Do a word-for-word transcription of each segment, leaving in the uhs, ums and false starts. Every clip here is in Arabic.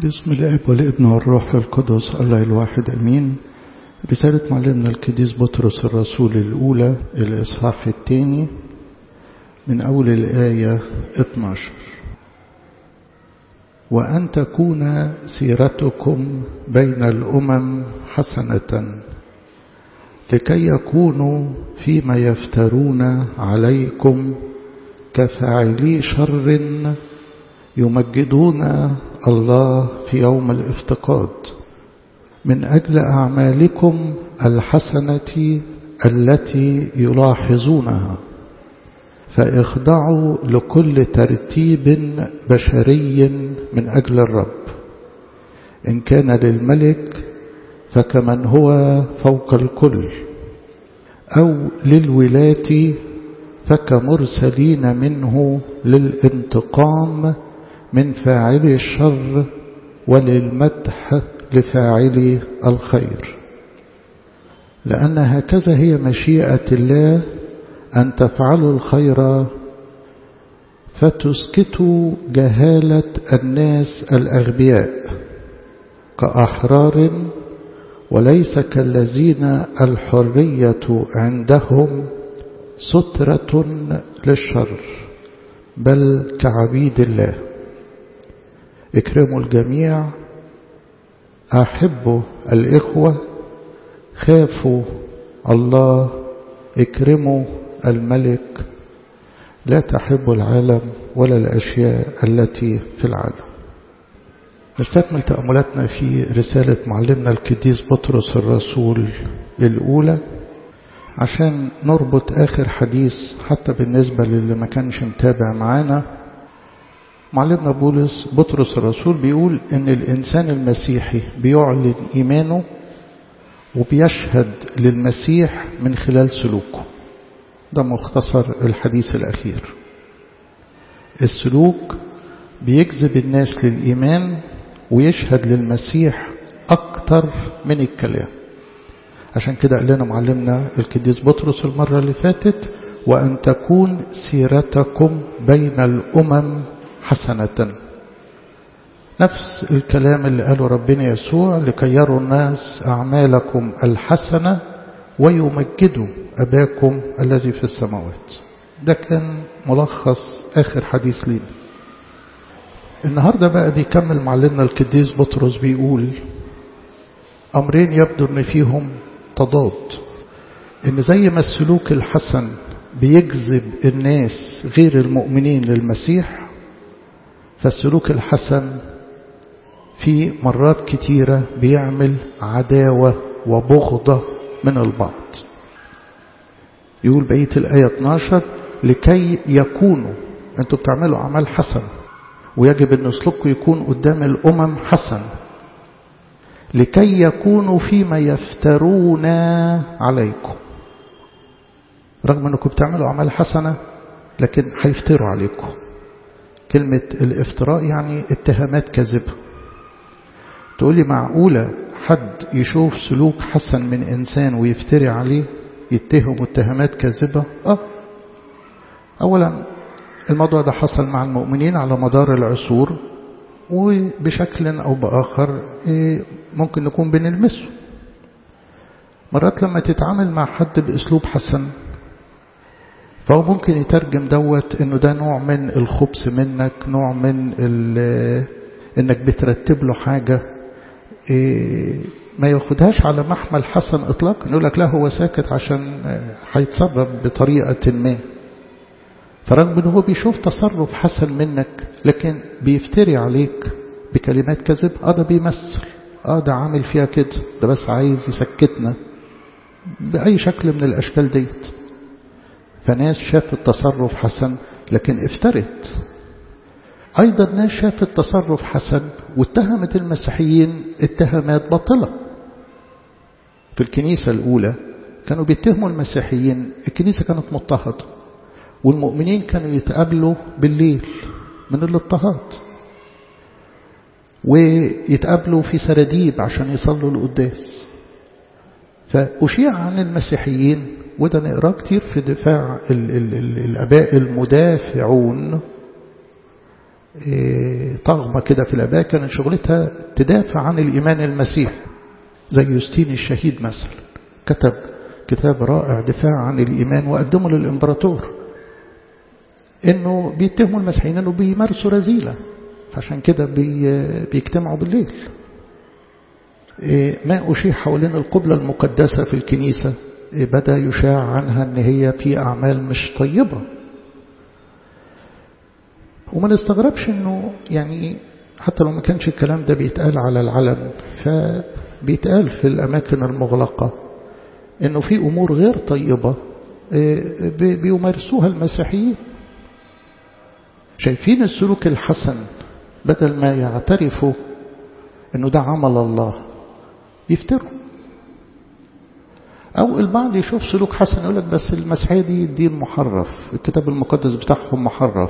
باسم الاب والابن والروح القدس الله الواحد امين. رسالة معلمنا القديس بطرس الرسول الاولى الاصحاح الثاني من اول الايه اثناشر. وان تكون سيرتكم بين الامم حسنة لكي يكونوا فيما يفترون عليكم كفاعلي شر يمجدون الله في يوم الافتقاد من أجل أعمالكم الحسنة التي يلاحظونها، فاخضعوا لكل ترتيب بشري من أجل الرب، إن كان للملك فكمن هو فوق الكل، أو للولاة فكمرسلين منه للانتقام من فاعل الشر وللمدح لفاعل الخير. لأن هكذا هي مشيئة الله أن تفعلوا الخير فتسكتوا جهالة الناس الأغبياء كأحرار، وليس كالذين الحرية عندهم سترة للشر، بل كعبيد الله. اكرموا الجميع، أحبوا الإخوة، خافوا الله، اكرموا الملك، لا تحبوا العالم ولا الأشياء التي في العالم. نستكمل تأملاتنا في رسالة معلمنا القديس بطرس الرسول الأولى عشان نربط آخر حديث حتى بالنسبة للي ما كانش متابع معانا. معلمنا بولس بطرس الرسول بيقول إن الإنسان المسيحي بيعلن إيمانه وبيشهد للمسيح من خلال سلوكه. ده مختصر الحديث الأخير. السلوك بيجذب الناس للإيمان ويشهد للمسيح أكتر من الكلام. عشان كده قال لنا معلمنا القديس بطرس المرة اللي فاتت: وأن تكون سيرتكم بين الأمم حسنة. نفس الكلام اللي قاله ربنا يسوع: لكي يروا الناس أعمالكم الحسنة ويمجدوا أباكم الذي في السماوات. ده كان ملخص آخر حديث لنا. النهاردة بقى بيكمل معلمنا القديس بطرس بيقول أمرين يبدو أن فيهم تضاد. إن زي ما السلوك الحسن بيجذب الناس غير المؤمنين للمسيح، فالسلوك الحسن في مرات كتيرة بيعمل عداوة وبغضة من البعض. يقول بقية الآية اثناشر: لكي يكونوا، أنتوا بتعملوا أعمال حسن ويجب أن سلوككم يكون قدام الأمم حسن، لكي يكونوا فيما يفترون عليكم. رغم أنكم بتعملوا أعمال حسنة لكن هيفتروا عليكم. كلمة الافتراء يعني اتهامات كاذبة. تقولي معقولة حد يشوف سلوك حسن من إنسان ويفتري عليه، يتهم اتهامات كاذبة؟ آه أولا الموضوع ده حصل مع المؤمنين على مدار العصور، وبشكل أو بآخر ممكن نكون بنلمسه. مرات لما تتعامل مع حد بأسلوب حسن فهو ممكن يترجم دوت إنه ده نوع من الخبث منك، نوع من إنك بترتب له حاجة، ما ياخدهاش على محمل حسن إطلاقا. يقول لك لا هو ساكت عشان هيتصرف بطريقة ما. فرغم إنه هو بيشوف تصرف حسن منك لكن بيفتري عليك بكلمات كذب. اه ده بيمثل، اه ده عامل فيها كده، ده بس عايز يسكتنا بأي شكل من الأشكال ديت. فناس شافت التصرف حسن لكن افترت. أيضا ناس شافت التصرف حسن واتهمت المسيحيين اتهامات باطلة. في الكنيسة الأولى كانوا بيتهموا المسيحيين، الكنيسة كانت مضطهدة والمؤمنين كانوا يتقابلوا بالليل من الاضطهاد ويتقابلوا في سراديب عشان يصلوا القداس. فأشيع عن المسيحيين، وده نقرأ كتير في دفاع ال ال ال الآباء المدافعون طغمة كده في الآباء كانت شغلتها تدافع عن الإيمان المسيحي، زي يوستين الشهيد مثلا كتب كتاب رائع دفاع عن الإيمان وقدمه للإمبراطور، إنه بيتهموا المسيحيين إنه بيمارسوا رذيلة، فعشان كده بي بيجتمعوا بالليل. ما أشيع حوالين القبلة المقدسة في الكنيسة بدأ يشاع عنها إن هي في أعمال مش طيبة، وما نستغربش إنه يعني حتى لو ما كانش الكلام ده بيتقال على العلن، فبيتقال في الأماكن المغلقة إنه في أمور غير طيبة بيمارسوها المسيحيين. شايفين السلوك الحسن بدل ما يعترفوا إنه ده عمل الله يفتروا، أو البعض يشوف سلوك حسن يقول لك بس المسيحية دي دين محرف، الكتاب المقدس بتاعهم محرف.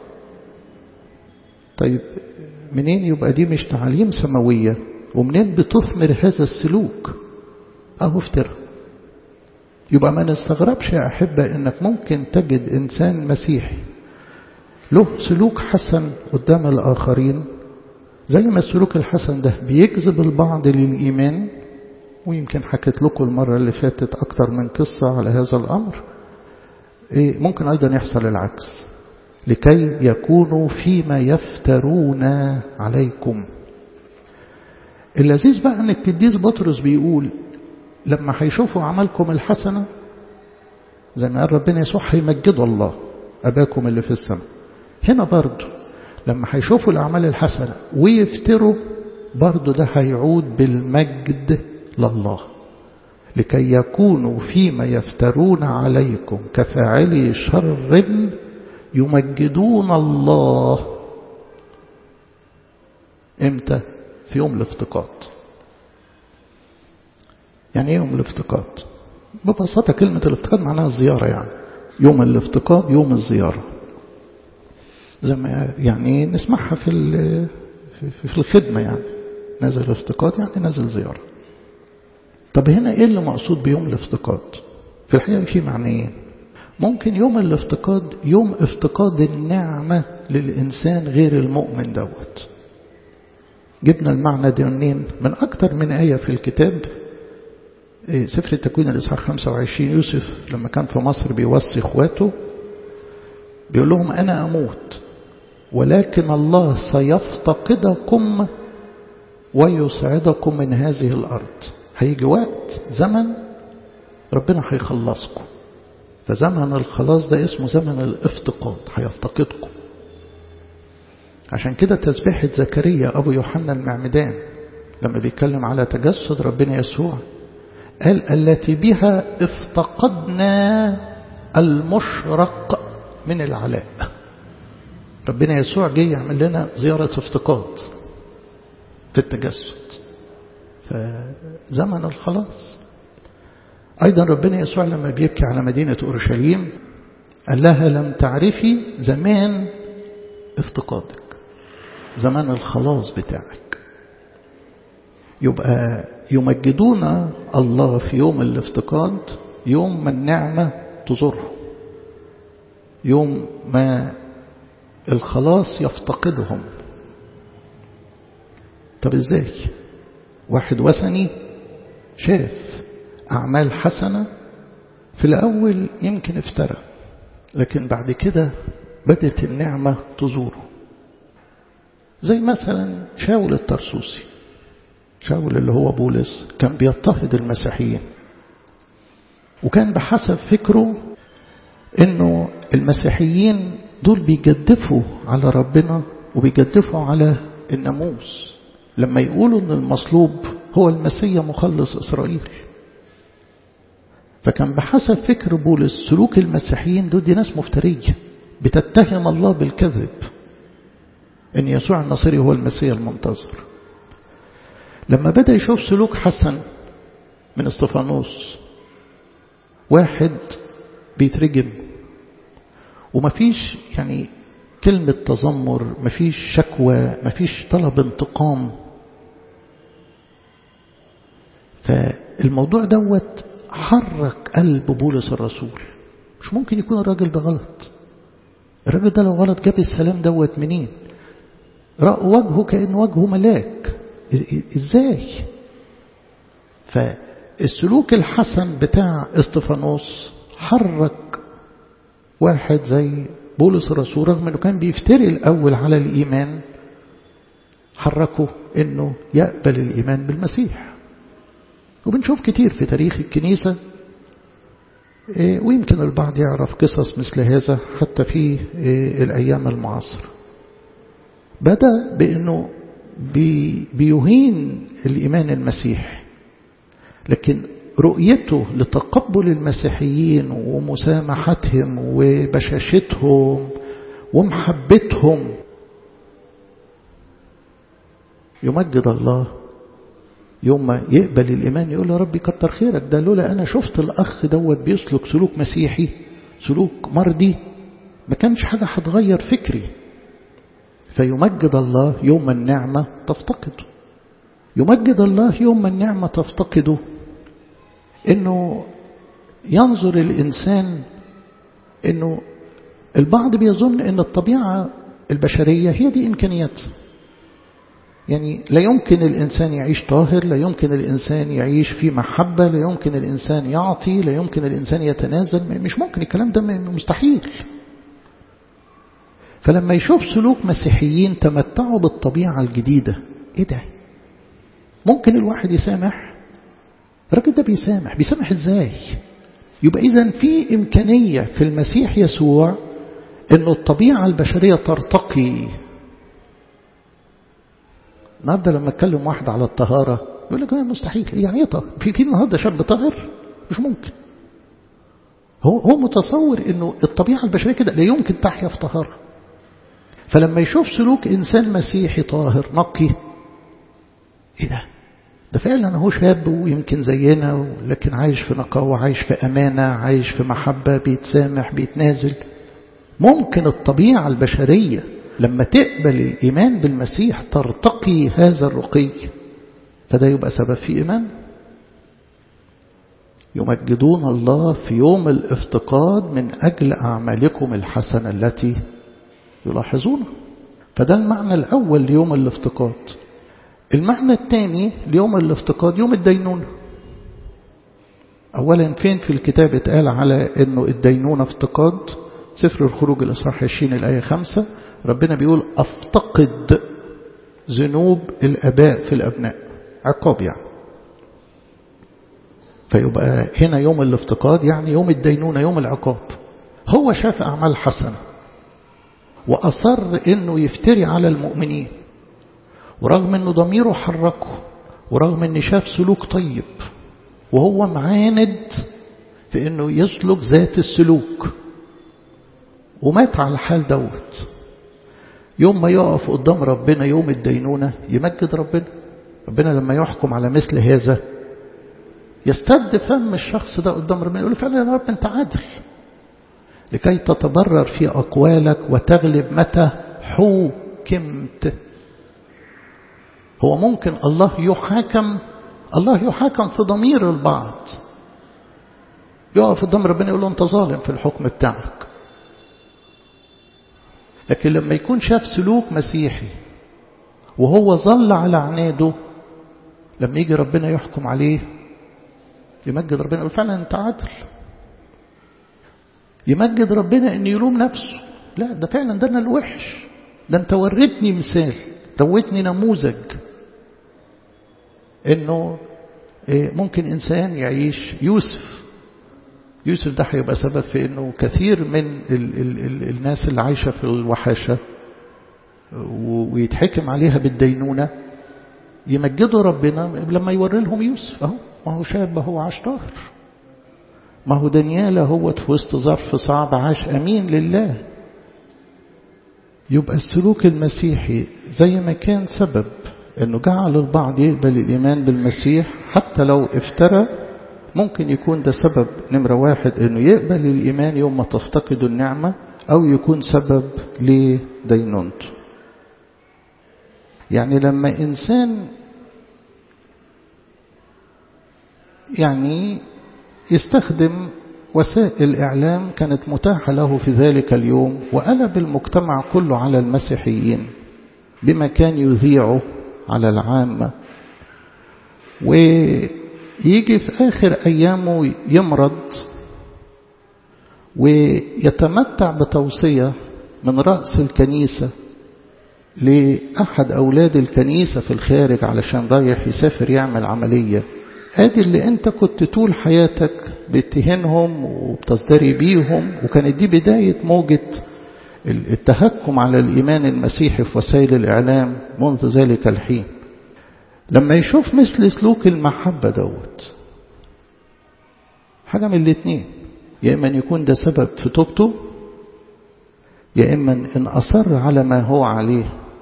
طيب منين يبقى دي مش تعاليم سماوية، ومنين بتثمر هذا السلوك؟ أهو افترى. يبقى ما نستغربش يا أحبة إنك ممكن تجد إنسان مسيحي له سلوك حسن قدام الآخرين، زي ما السلوك الحسن ده بيجذب البعض للإيمان. ويمكن حكيت لكم المرة اللي فاتت أكتر من قصة على هذا الأمر. ممكن أيضا يحصل العكس، لكي يكونوا فيما يفترون عليكم. اللذيذ بقى أن القديس بطرس بيقول لما هيشوفوا عملكم الحسنة زي ما قال ربنا يسوع هيمجدوا الله أباكم اللي في السماء. هنا برضو لما هيشوفوا الأعمال الحسنة ويفتروا برضو ده هيعود بالمجد لله، لكي يكونوا فيما يفترون عليكم كفاعلي شر يمجدون الله. امتى؟ في يوم الافتقاد. يعني ايه يوم الافتقاد؟ ببساطة كلمة الافتقاد معناها الزيارة، يعني يوم الافتقاد يوم الزيارة، زي ما يعني نسمعها في في الخدمة، يعني نزل افتقاد يعني نزل زيارة. طب هنا ايه اللي مقصود بيوم الافتقاد؟ في الحقيقة في معنيين. ممكن يوم الافتقاد يوم افتقاد النعمة للإنسان غير المؤمن دوت. جبنا المعنى ده منين؟ من أكتر من آية في الكتاب. سفر التكوين الإصحاح خمسة وعشرين، يوسف لما كان في مصر بيوصي إخواته بيقول لهم أنا أموت ولكن الله سيفتقدكم ويسعدكم من هذه الأرض. هيجي وقت زمن ربنا هيخلصكم، فزمن الخلاص ده اسمه زمن الافتقاد، هيفتقدكم. عشان كده تسبيحة زكريا أبو يوحنا المعمدان لما بيتكلم على تجسد ربنا يسوع قال التي بها افتقدنا المشرق من العلاء. ربنا يسوع جاي يعمل لنا زيارة افتقاد في التجسد، فزمن الخلاص. أيضا ربنا يسوع لما بيبكي على مدينة أورشليم قال لها لم تعرفي زمان افتقادك، زمان الخلاص بتاعك. يبقى يمجدون الله في يوم الافتقاد، يوم ما النعمة تزوره، يوم ما الخلاص يفتقدهم. طب ازاي؟ واحد وثني شاف أعمال حسنة في الأول يمكن افترى، لكن بعد كده بدت النعمة تزوره. زي مثلا شاول الترسوسي، شاول اللي هو بولس كان بيضطهد المسيحيين، وكان بحسب فكره انه المسيحيين دول بيجدفوا على ربنا وبيجدفوا على الناموس لما يقولوا ان المصلوب هو المسيح مخلص إسرائيل. فكان بحسب فكر بولس سلوك المسيحيين دول دي ناس مفترية بتتهم الله بالكذب ان يسوع الناصري هو المسيح المنتظر. لما بدأ يشوف سلوك حسن من استفانوس، واحد بيترجم ومفيش يعني كلمة تذمر، مفيش شكوى، مفيش طلب انتقام، فالموضوع دوت حرك قلب بولس الرسول. مش ممكن يكون الراجل ده غلط، الراجل ده لو غلط جاب السلام دوت منين؟ رأوا وجهه كأن وجهه ملاك. إزاي؟ فالسلوك الحسن بتاع استفانوس حرك واحد زي بولس الرسول، رغم أنه كان بيفتري الأول على الإيمان، حركه أنه يقبل الإيمان بالمسيح. وبنشوف كتير في تاريخ الكنيسة، ويمكن البعض يعرف قصص مثل هذا حتى في الأيام المعاصرة. بدأ بأنه بيهين الإيمان المسيحي، لكن رؤيته لتقبل المسيحيين ومسامحتهم وبشاشتهم ومحبتهم يمجد الله. يوم ما يقبل الإيمان يقول يا ربي كتر خيرك، ده لولا أنا شفت الأخ دوت بيسلك سلوك مسيحي، سلوك مرضي، ما كانش حاجة هتغير فكري. فيمجد الله يوم النعمة تفتقده. يمجد الله يوم النعمة تفتقده إنه ينظر الإنسان، إنه البعض بيظن إن الطبيعة البشرية هي دي إمكانيات، يعني لا يمكن الإنسان يعيش طاهر، لا يمكن الإنسان يعيش في محبة، لا يمكن الإنسان يعطي، لا يمكن الإنسان يتنازل، مش ممكن، الكلام ده مستحيل. فلما يشوف سلوك مسيحيين تمتعوا بالطبيعة الجديدة، إيه ده؟ ممكن الواحد يسامح؟ الراجل ده بيسامح، بيسامح إزاي؟ يبقى إذن في إمكانية في المسيح يسوع إنه الطبيعة البشرية ترتقي. النهارده لما اتكلم واحد على الطهارة يقول لك مستحيل، يعني ايه طهر؟ في في النهارده شاب طاهر؟ مش ممكن. هو هو متصور انه الطبيعة البشرية كده لا يمكن تحيا في طهارة. فلما يشوف سلوك انسان مسيحي طاهر نقي، ايه ده؟ ده فعلا هو شاب ويمكن زينا، لكن عايش في نقاوة، عايش في امانة، عايش في محبة، بيتسامح، بيتنازل. ممكن الطبيعة البشرية لما تقبل الإيمان بالمسيح ترتقي هذا الرقي، فده يبقى سبب في إيمان. يمجدون الله في يوم الافتقاد من أجل أعمالكم الحسنة التي يلاحظونها. فده المعنى الأول ليوم الافتقاد. المعنى الثاني ليوم الافتقاد يوم الدينونة. أولا فين في الكتاب اتقال على أنه الدينونة افتقاد؟ سفر الخروج الإصحاح عشرين الآية خمسة، ربنا بيقول أفتقد ذنوب الآباء في الأبناء، عقاب يعني. فيبقى هنا يوم الافتقاد يعني يوم الدينونة، يوم العقاب. هو شاف أعمال حسنة وأصر إنه يفتري على المؤمنين، ورغم إنه ضميره حركه، ورغم إنه شاف سلوك طيب، وهو معاند في إنه يسلك ذات السلوك، ومات على الحال دوت. يوم ما يقف قدام ربنا يوم الدينونة يمجد ربنا. ربنا لما يحكم على مثل هذا يستد فم الشخص ده قدام ربنا، يقول له فعلا يا رب أنت عادل، لكي تتبرر في أقوالك وتغلب متى حوكمت. هو ممكن الله يحاكم، الله يحاكم في ضمير البعض، يقف قدام ربنا يقول له أنت ظالم في الحكم بتاعك. لكن لما يكون شاف سلوك مسيحي وهو ظل على عناده، لما يجي ربنا يحكم عليه يمجد ربنا، يقول فعلا انت عادل. يمجد ربنا ان يلوم نفسه، لا ده فعلا ده انا الوحش، ده انت وريتني مثال، رويتني نموذج انه ممكن انسان يعيش. يوسف يوسف ده هيبقى سبب في انه كثير من ال ال ال الناس اللي عايشة في الوحاشة ويتحكم عليها بالدينونة يمجدوا ربنا لما يوري لهم يوسف. اهو ما هو شاب، هو عاش طاهر. ما هو دانيال هو في وسط ظرف صعب عاش امين لله. يبقى السلوك المسيحي زي ما كان سبب انه جعل البعض يقبل الايمان بالمسيح حتى لو افترى، ممكن يكون ده سبب نمرة واحد انه يقبل الايمان يوم ما تفتقد النعمة، او يكون سبب لدينونته. يعني لما انسان يعني يستخدم وسائل إعلام كانت متاحة له في ذلك اليوم وقلب المجتمع كله على المسيحيين، بما كان يذيعه على العامة، ويجي في آخر أيامه يمرض ويتمتع بتوصية من رأس الكنيسة لأحد أولاد الكنيسة في الخارج علشان رايح يسافر يعمل عملية. هذه اللي أنت كنت طول حياتك بتهنهم وبتصدري بيهم، وكانت دي بداية موجة التهكم على الإيمان المسيحي في وسائل الإعلام منذ ذلك الحين. لما يشوف مثل سلوك المحبة دوت، حاجة من الاثنين، يا إما يكون ده سبب في توبته، يا إما إن أصر على ما هو عليه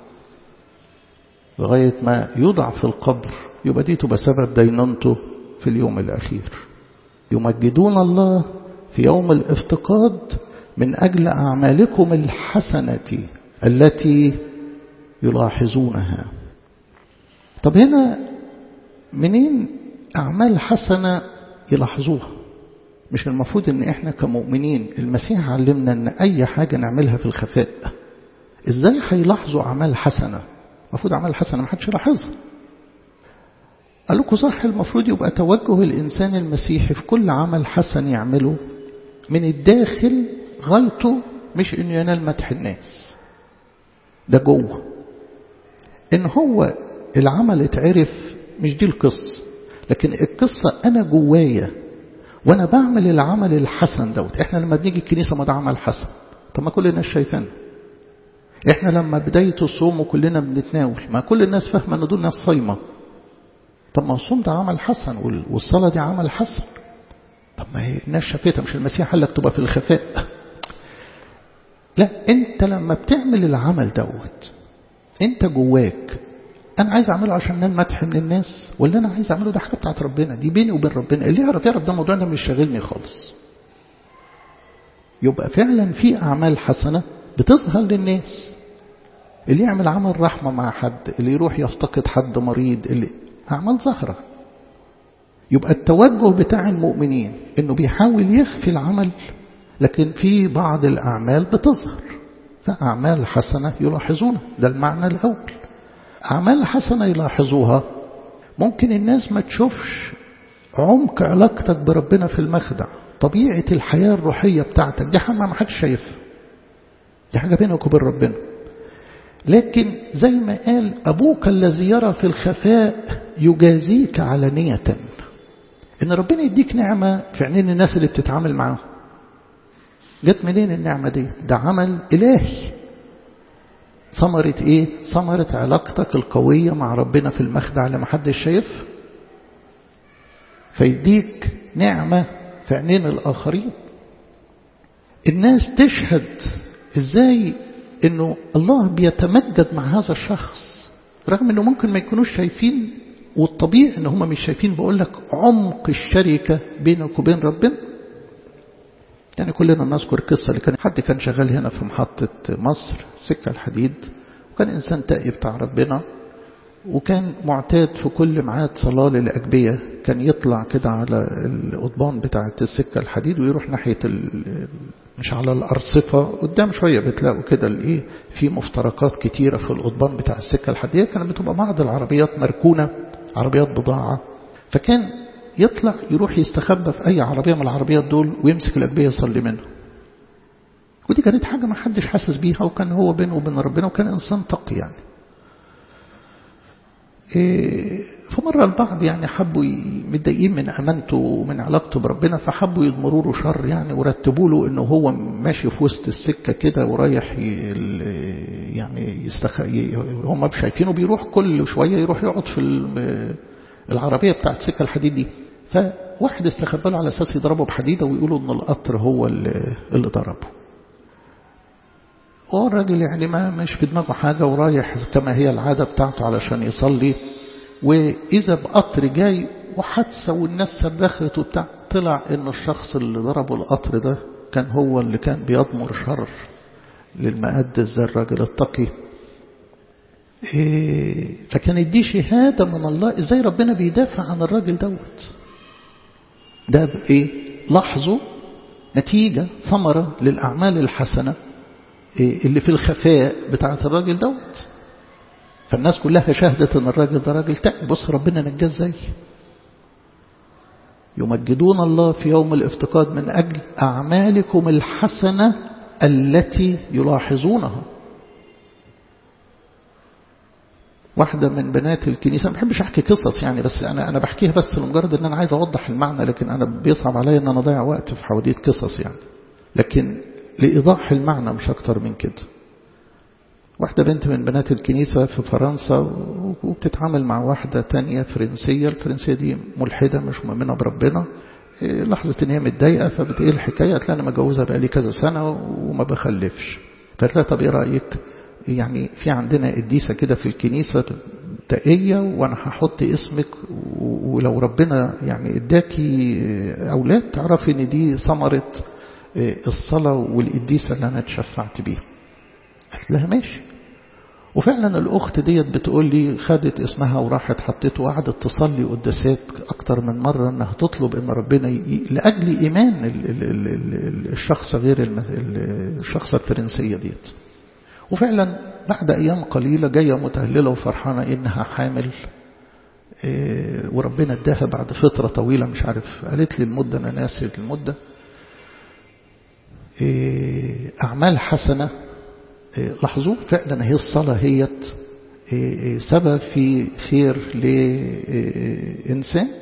لغاية ما يوضع في القبر، يبقى دي تبقى سبب دينونته في اليوم الأخير. يمجدون الله في يوم الافتقاد من أجل أعمالكم الحسنة التي يلاحظونها. طب هنا منين أعمال حسنة يلاحظوها؟ مش المفروض ان احنا كمؤمنين المسيح علمنا ان اي حاجة نعملها في الخفاء، ازاي هيلاحظوا اعمال حسنة؟ المفروض اعمال حسنة ما حدش يلاحظها. قال لكم صح، المفروض يبقى توجه الانسان المسيحي في كل عمل حسن يعمله من الداخل غايته مش انه ينال مدح الناس، ده جوه. ان هو العمل اتعرف مش دي القصة، لكن القصة انا جوايا وانا بعمل العمل الحسن دوت. احنا لما بنيجي الكنيسة ما ده عمل حسن، طب ما كل الناس شايفانا. احنا لما بداية الصوم وكلنا بنتناول، ما كل الناس فاهمة ان دول ناس صايمة، طب ما الصوم ده عمل حسن والصلاة دي عمل حسن. طب ما هي الناس شافتها، مش المسيح قال لك تبقى في الخفاء؟ لا، انت لما بتعمل العمل دوت انت جواك انا عايز اعمله عشان انال مدح من الناس، ولا انا عايز اعمله ده حاجه بتاعت ربنا، دي بيني وبين ربنا، اللي يعرف يعرف ده الموضوع ده مش شاغلني خالص. يبقى فعلا في اعمال حسنه بتظهر للناس، اللي يعمل عمل رحمه مع حد، اللي يروح يفتقد حد مريض، اللي اعمال ظاهره. يبقى التوجه بتاع المؤمنين انه بيحاول يخفي العمل، لكن في بعض الاعمال بتظهر، فاعمال حسنه يلاحظونها، ده المعنى الاول. أعمال حسنة يلاحظوها، ممكن الناس ما تشوفش عمق علاقتك بربنا في المخدع، طبيعة الحياة الروحية بتاعتك، دي حاجة ما حدش شايفها، دي حاجة بينك وبين ربنا. لكن زي ما قال أبوك الذي يرى في الخفاء يجازيك علانية، إن ربنا يديك نعمة في عينين الناس اللي بتتعامل معاهم. جت منين النعمة دي؟ ده عمل إلهي. ثمرة ايه؟ ثمرة علاقتك القوية مع ربنا في المخدع اللي محدش شايف، فيديك نعمة في عينين الآخرين. الناس تشهد ازاي انه الله بيتمجد مع هذا الشخص، رغم انه ممكن ما يكونوش شايفين، والطبيعي ان هم مش شايفين. بقول لك عمق الشركة بينك وبين ربنا. يعني كلنا نذكر قصة اللي كان حد كان شغال هنا في محطة مصر سكة الحديد، وكان إنسان تقي بتاع ربنا، وكان معتاد في كل ميعاد صلاة للأجبية كان يطلع كده على القضبان بتاعة السكة الحديد ويروح ناحية مش على الأرصفة قدام شوية، بتلاقوا كده الايه في مفترقات كتيرة في القضبان بتاع السكة الحديدية، كانت بتبقى بعض العربيات مركونة، عربيات بضاعة، فكان يطلع يروح يستخبى في أي عربية من العربيات دول ويمسك الأجبية يصلي منه. ودي كانت حاجة ما حدش حاسس بيها، وكان هو بينه وبين ربنا، وكان إنسان تقي يعني. إيه فمرة البعض يعني حبوا متضايقين من أمانته ومن علاقته بربنا، فحبوا يضمروا له شر يعني، ورتبوا له إنه هو ماشي في وسط السكة كده ورايح يعني يستخ هم شايفينه بيروح كل شوية يروح يقعد في العربية بتاعت السكة الحديد دي، فواحد استخبى له على أساس يضربه بحديدة ويقولوا إن القطر هو اللي ضربه. والراجل يعني ما مش في دماغه حاجة، ورايح كما هي العادة بتاعته علشان يصلي، وإذا بقطر جاي وحادثة والناس صرخت وبتاع، طلع إن الشخص اللي ضربه القطر ده كان هو اللي كان بيضمر شر للمقدس ده الراجل التقي. إيه فكانت دي شهادة من الله إزاي ربنا بيدافع عن الراجل دوت. ده إيه؟ لاحظوا نتيجة ثمرة للأعمال الحسنة اللي في الخفاء بتاعت الراجل دوت. فالناس كلها شهدت ان الراجل ده راجل تائب. بص ربنا نجاه ازاي. يمجدون الله في يوم الافتقاد من أجل أعمالكم الحسنة التي يلاحظونها. واحدة من بنات الكنيسة، ما بحبش أحكي قصص يعني، بس أنا أنا بحكيها بس لمجرد أن أنا عايز أوضح المعنى، لكن أنا بيصعب علي أن أنا أضيع وقت في حواديت قصص يعني، لكن لإيضاح المعنى مش أكتر من كده. واحدة بنت من بنات الكنيسة في فرنسا وبتتعامل مع واحدة تانية فرنسية. الفرنسية دي ملحدة مش مؤمنة بربنا. لحظة ان هي متضايقة فبتقول الحكاية، قالت لها انا متجوزة بقالي كذا سنة وما بخلفش. فقالت لها طب ايه رأيك، يعني في عندنا قديسة كده في الكنيسة تقية وانا هحط اسمك، ولو ربنا يعني اداكي اولاد تعرفي ان دي ثمرة الصلاة والقديسة اللي انا اتشفعت بيها. قالت لها ماشي. وفعلا الأخت ديت بتقول لي خدت اسمها وراحت حطيته وقعدت تصلي قداسات أكتر من مرة أنها تطلب أن ربنا ي... لأجل إيمان ال... ال... ال... الشخص غير الم... الشخص الفرنسية ديت. وفعلا بعد أيام قليلة جاية متهللة وفرحانة إنها حامل، إيه وربنا اداها بعد فترة طويلة، مش عارف قالت لي المدة، أنا ناسي المدة. إيه أعمال حسنة. لاحظوا فعلا هي الصلاة هي سبب في خير لإنسان.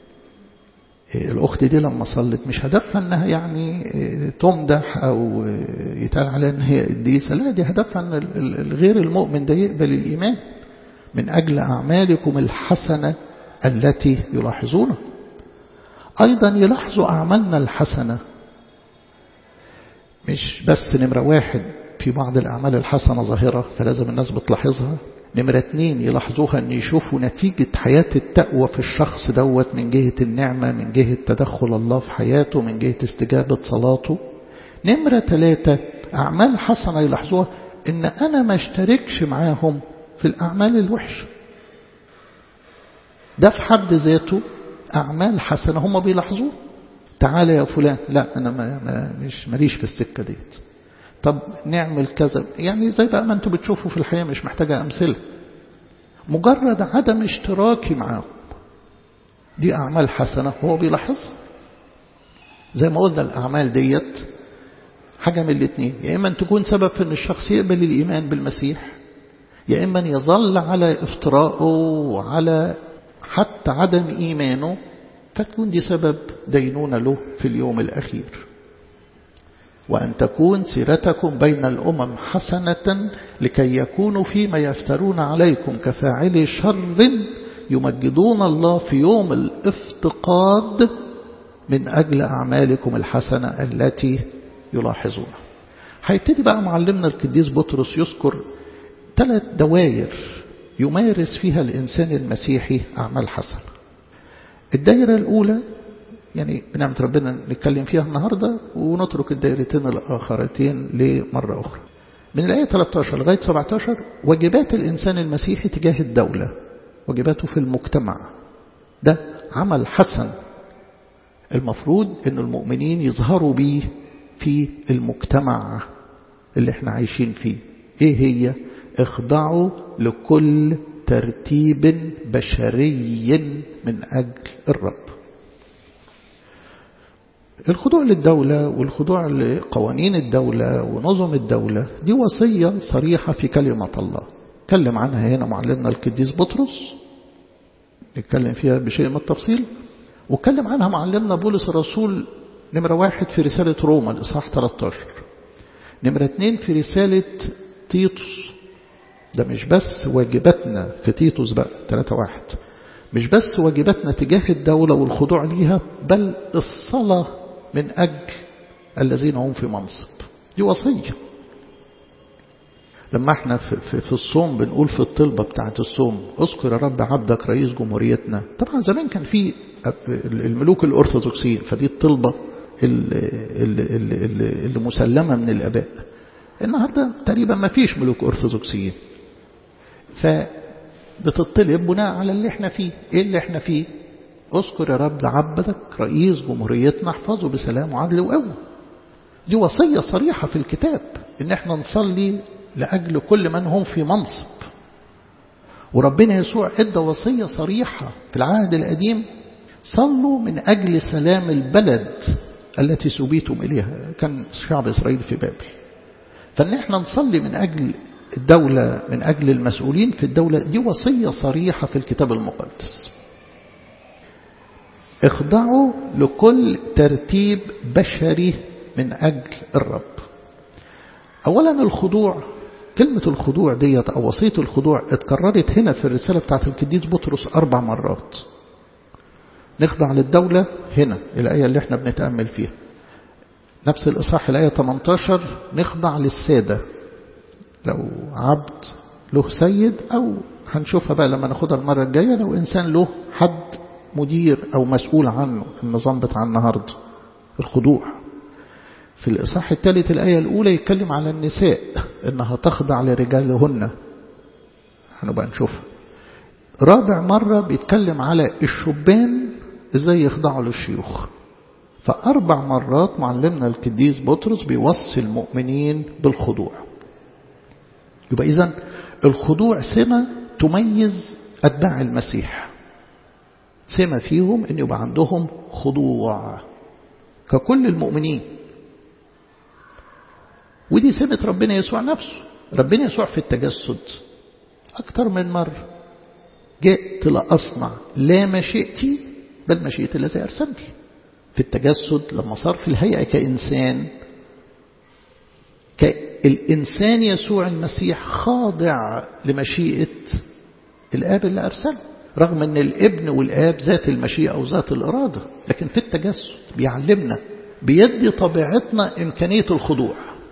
الأخت دي لما صلت مش هدفها أنها يعني تمدح أو يتقال عليها أن هي قديسة، لا، دي هدفها أن الغير المؤمن ده يقبل الإيمان من أجل أعمالكم الحسنة التي يلاحظونها. أيضا يلاحظوا أعمالنا الحسنة، مش بس نمرة واحد في بعض الأعمال الحسنة ظاهرة فلازم الناس بتلاحظها. نمرة اتنين يلاحظوها أن يشوفوا نتيجة حياة التقوى في الشخص دوت من جهة النعمة، من جهة تدخل الله في حياته، من جهة استجابة صلاته. نمرة ثلاثة أعمال حسنة يلاحظوها أن أنا ما اشتركش معاهم في الأعمال الوحشة. ده في حد ذاته أعمال حسنة هم بيلاحظوه. تعالى يا فلان، لا أنا ما ما مش ماليش في السكة ديت. طب نعمل كذا، يعني زي بقى ما انتم بتشوفوا في الحياة، مش محتاجة أمثلة. مجرد عدم اشتراكي معاهم دي أعمال حسنة هو بيلاحظها. زي ما قلنا الأعمال ديت حاجة من الاثنين، يا إما أن تكون سبب في أن الشخص يقبل الإيمان بالمسيح، يا إما أن يظل على افتراءه وعلى حتى عدم إيمانه، فتكون دي سبب دينونة له في اليوم الأخير. وأن تكون سيرتكم بين الأمم حسنة لكي يكونوا فيما يفترون عليكم كفاعلي شر يمجدون الله في يوم الافتقاد من أجل أعمالكم الحسنة التي يلاحظونها. هيبتدي بقى معلمنا القديس بطرس يذكر ثلاث دوائر يمارس فيها الإنسان المسيحي أعمال حسنة. الدائرة الأولى يعني بنعمة ربنا نتكلم فيها النهاردة، ونترك الدائرتين الآخرتين لمرة أخرى. من الآية ثلاثة عشر لغاية سبعة عشر واجبات الإنسان المسيحي تجاه الدولة، واجباته في المجتمع. ده عمل حسن المفروض أن المؤمنين يظهروا به في المجتمع اللي احنا عايشين فيه. ايه هي؟ اخضعوا لكل ترتيب بشري من أجل الرب. الخضوع للدولة والخضوع لقوانين الدولة ونظم الدولة دي وصية صريحة في كلمة الله. تكلم عنها هنا معلمنا القديس بطرس، نتكلم فيها بشيء من التفصيل. واتكلم عنها معلمنا بولس الرسول نمرة واحد في رسالة روما الإصحاح ثلاثة عشر، نمرة اثنين في رسالة تيتوس. ده مش بس واجباتنا في تيتوس بقى ثلاثة واحد، مش بس واجباتنا تجاه الدولة والخضوع ليها، بل الصلاة من أجل الذين هم في منصب. دي وصية. لما احنا في, في, في الصوم بنقول في الطلبة بتاعة الصوم اذكر يا رب عبدك رئيس جمهوريتنا. طبعا زمان كان في الملوك الأرثوذكسيين، فدي الطلبة اللي مسلمة من الآباء. النهاردة تقريبا ما فيش ملوك أرثوذكسيين، فبتطلب بناء على اللي احنا فيه. ايه اللي احنا فيه؟ اذكر يا رب عبدك رئيس جمهوريتنا احفظه بسلام وعدل وقوة. دي وصية صريحة في الكتاب ان احنا نصلي لأجل كل من هم في منصب. وربنا يسوع ادى وصية صريحة في العهد القديم: صلوا من أجل سلام البلد التي سبيتم إليها. كان شعب إسرائيل في بابل، فإن احنا نصلي من أجل الدولة، من أجل المسؤولين في الدولة، دي وصية صريحة في الكتاب المقدس. اخضعوا لكل ترتيب بشري من أجل الرب. أولا الخضوع، كلمة الخضوع ديت أو وصية الخضوع اتكررت هنا في الرسالة بتاعت القديس بطرس أربع مرات. نخضع للدولة هنا الآية اللي احنا بنتأمل فيها، نفس الإصحاح الآية ثمانية عشر نخضع للسادة، لو عبد له سيد، أو هنشوفها بقى لما ناخدها المرة الجاية، لو إنسان له حد مدير أو مسؤول عنه، النظام بتاع النهاردة الخضوع. في الإصحاح الثالث الآية الأولى يتكلم على النساء إنها تخضع لرجالهن، هنبقى نشوفها. رابع مرة بيتكلم على الشبان إزاي يخضعوا للشيوخ. فأربع مرات معلمنا القديس بطرس بيوصي المؤمنين بالخضوع. يبقى إذن الخضوع سمة تميز أتباع المسيح، سمة فيهم أن يبقى عندهم خضوع ككل المؤمنين. ودي سمة ربنا يسوع نفسه. ربنا يسوع في التجسد أكثر من مرة: جئت لأصنع لا مشيئتي بل مشيئة الذي أرسلني. في التجسد لما صار في الهيئة كإنسان، كالإنسان يسوع المسيح خاضع لمشيئة الآب اللي أرسله، رغم أن الابن والآب ذات المشيئة أو ذات الإرادة، لكن في التجسد بيعلمنا بيدي طبيعتنا إمكانية الخضوع.